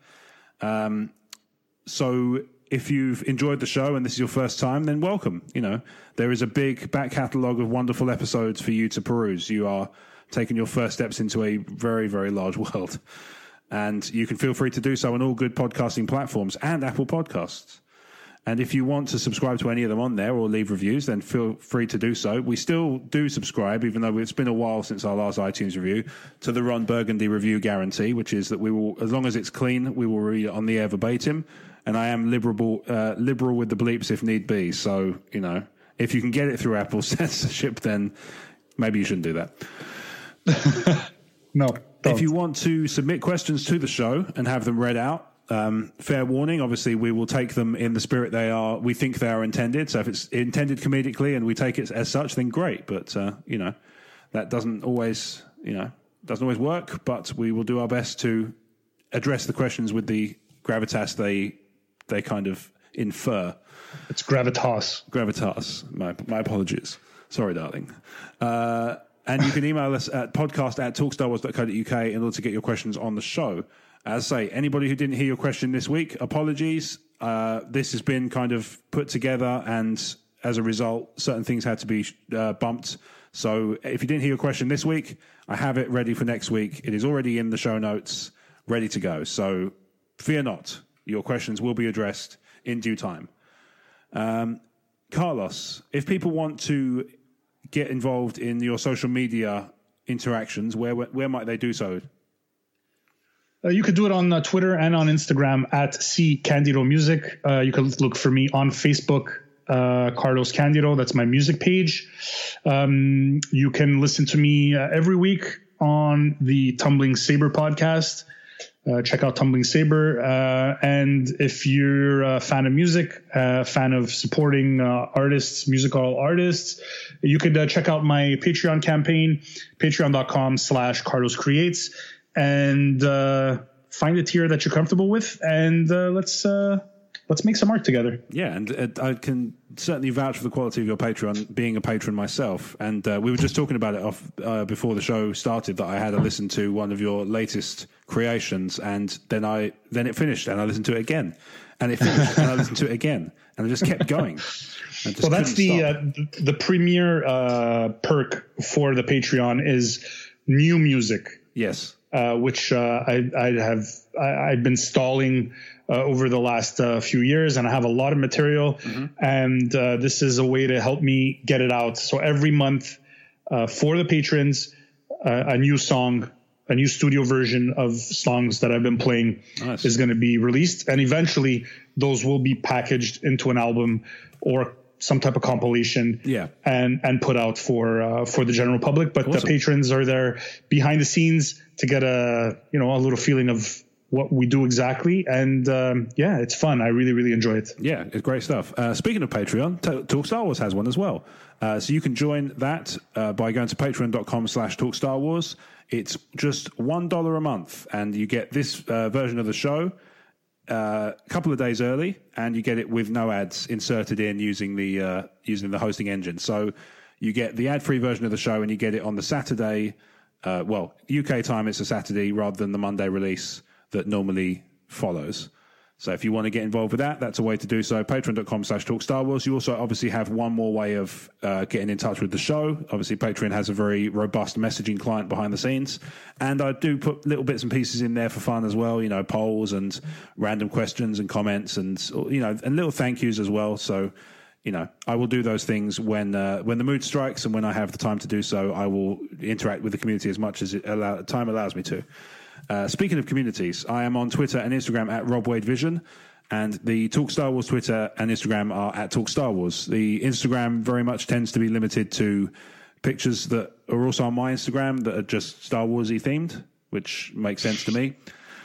So if you've enjoyed the show and this is your first time, then welcome. You know, there is a big back catalogue of wonderful episodes for you to peruse. You are taking your first steps into a very, very large world. And you can feel free to do so on all good podcasting platforms and Apple Podcasts. And if you want to subscribe to any of them on there or leave reviews, then feel free to do so. We still do subscribe, even though it's been a while since our last iTunes review, to the Ron Burgundy review guarantee, which is that we will, as long as it's clean, we will read it on the air verbatim. And I am liberal with the bleeps if need be. So, you know, if you can get it through Apple censorship, then maybe you shouldn't do that. No. Don't. If you want to submit questions to the show and have them read out, fair warning, obviously we will take them in the spirit we think they are intended. So if it's intended comedically and we take it as such, then great. But, you know, that doesn't always work, but we will do our best to address the questions with the gravitas they kind of infer. It's gravitas. Gravitas. My apologies. Sorry, darling. And you can email us at podcast@talkstarwars.co.uk in order to get your questions on the show. As I say, anybody who didn't hear your question this week, apologies. This has been kind of put together, and as a result, certain things had to be bumped. So if you didn't hear your question this week, I have it ready for next week. It is already in the show notes, ready to go. So fear not. Your questions will be addressed in due time. Carlos, if people want to get involved in your social media interactions, where might they do so? You could do it on Twitter and on Instagram at @CandidoMusic. You can look for me on Facebook, Carlos Candido. That's my music page. You can listen to me every week on the Tumbling Saber podcast. Check out Tumbling Saber. And if you're a fan of music, fan of supporting artists, musical artists, you could check out my Patreon campaign, patreon.com/Carlos Creates, and find a tier that you're comfortable with, and let's make some art together. Yeah, and I can certainly vouch for the quality of your Patreon, being a patron myself. And we were just talking about it before the show started, that I had to listen to one of your latest creations, and then it finished, and I listened to it again, and it finished, and I listened to it again, and I just kept going. Well, that's the premier perk for the Patreon is new music. Yes. Which I've been stalling over the last few years, and I have a lot of material, and this is a way to help me get it out. So every month for the patrons, a new song, a new studio version of songs that I've been playing is going to be released, and eventually those will be packaged into an album or some type of compilation, and put out for the general public. But awesome. The patrons are there behind the scenes to get a little feeling of what we do exactly. And it's fun. I really, really enjoy it. Yeah, it's great stuff. Speaking of Patreon, Talk Star Wars has one as well. So you can join that by going to patreon.com/TalkStarWars. It's just $1 a month, and you get this version of the show a couple of days early, and you get it with no ads inserted in using the hosting engine. So you get the ad-free version of the show, and you get it on the Saturday. UK time, it's a Saturday rather than the Monday release that normally follows. So if you want to get involved with that, that's a way to do so. Patreon.com/TalkStarWars. You also obviously have one more way of getting in touch with the show. Obviously, Patreon has a very robust messaging client behind the scenes. And I do put little bits and pieces in there for fun as well, polls and random questions and comments and, and little thank yous as well. So, I will do those things when the mood strikes, and when I have the time to do so, I will interact with the community as much as time allows me to. Speaking of communities, I am on Twitter and Instagram at RobWadeVision, and the Talk Star Wars Twitter and Instagram are at Talk Star Wars. The Instagram very much tends to be limited to pictures that are also on my Instagram that are just Star Wars-y themed, which makes sense to me.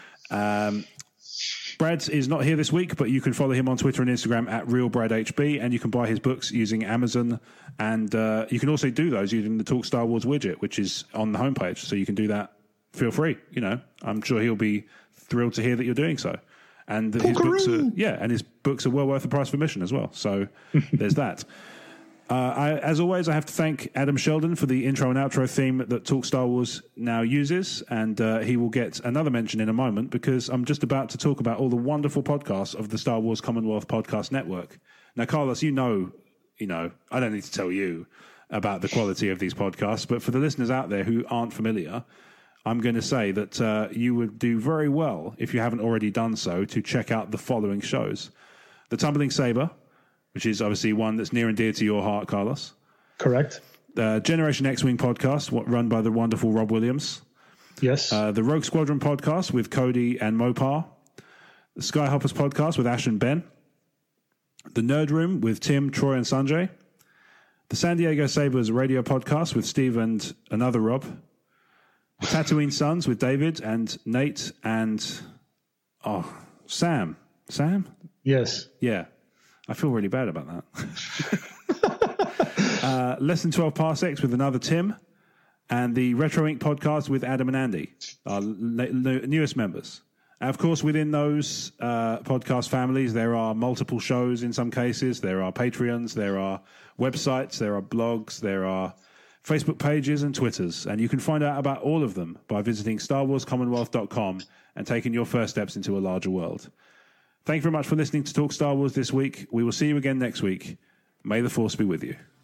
Brad is not here this week, but you can follow him on Twitter and Instagram at RealBradHB, and you can buy his books using Amazon. And you can also do those using the Talk Star Wars widget, which is on the homepage. So you can do that. Feel free. I'm sure he'll be thrilled to hear that you're doing so. And his books are well worth the price of admission as well. So there's that. As always, I have to thank Adam Sheldon for the intro and outro theme that Talk Star Wars now uses, and he will get another mention in a moment because I'm just about to talk about all the wonderful podcasts of the Star Wars Commonwealth Podcast Network. Now, Carlos, I don't need to tell you about the quality of these podcasts, but for the listeners out there who aren't familiar, I'm going to say that you would do very well, if you haven't already done so, to check out the following shows. The Tumbling Saber, which is obviously one that's near and dear to your heart, Carlos. Correct. The Generation X-Wing podcast, run by the wonderful Rob Williams. Yes. The Rogue Squadron podcast with Cody and Mopar. The Skyhoppers podcast with Ash and Ben. The Nerd Room with Tim, Troy, and Sanjay. The San Diego Sabres radio podcast with Steve and another Rob. The Tatooine Sons with David and Nate and Sam. Sam? Yes. Yeah. I feel really bad about that. Less Than 12 Parsecs with another Tim, and the Retro Inc. podcast with Adam and Andy, our newest members. And of course, within those podcast families, there are multiple shows in some cases. There are Patreons, there are websites, there are blogs, there are Facebook pages and Twitters. And you can find out about all of them by visiting StarWarsCommonwealth.com and taking your first steps into a larger world. Thank you very much for listening to Talk Star Wars this week. We will see you again next week. May the Force be with you.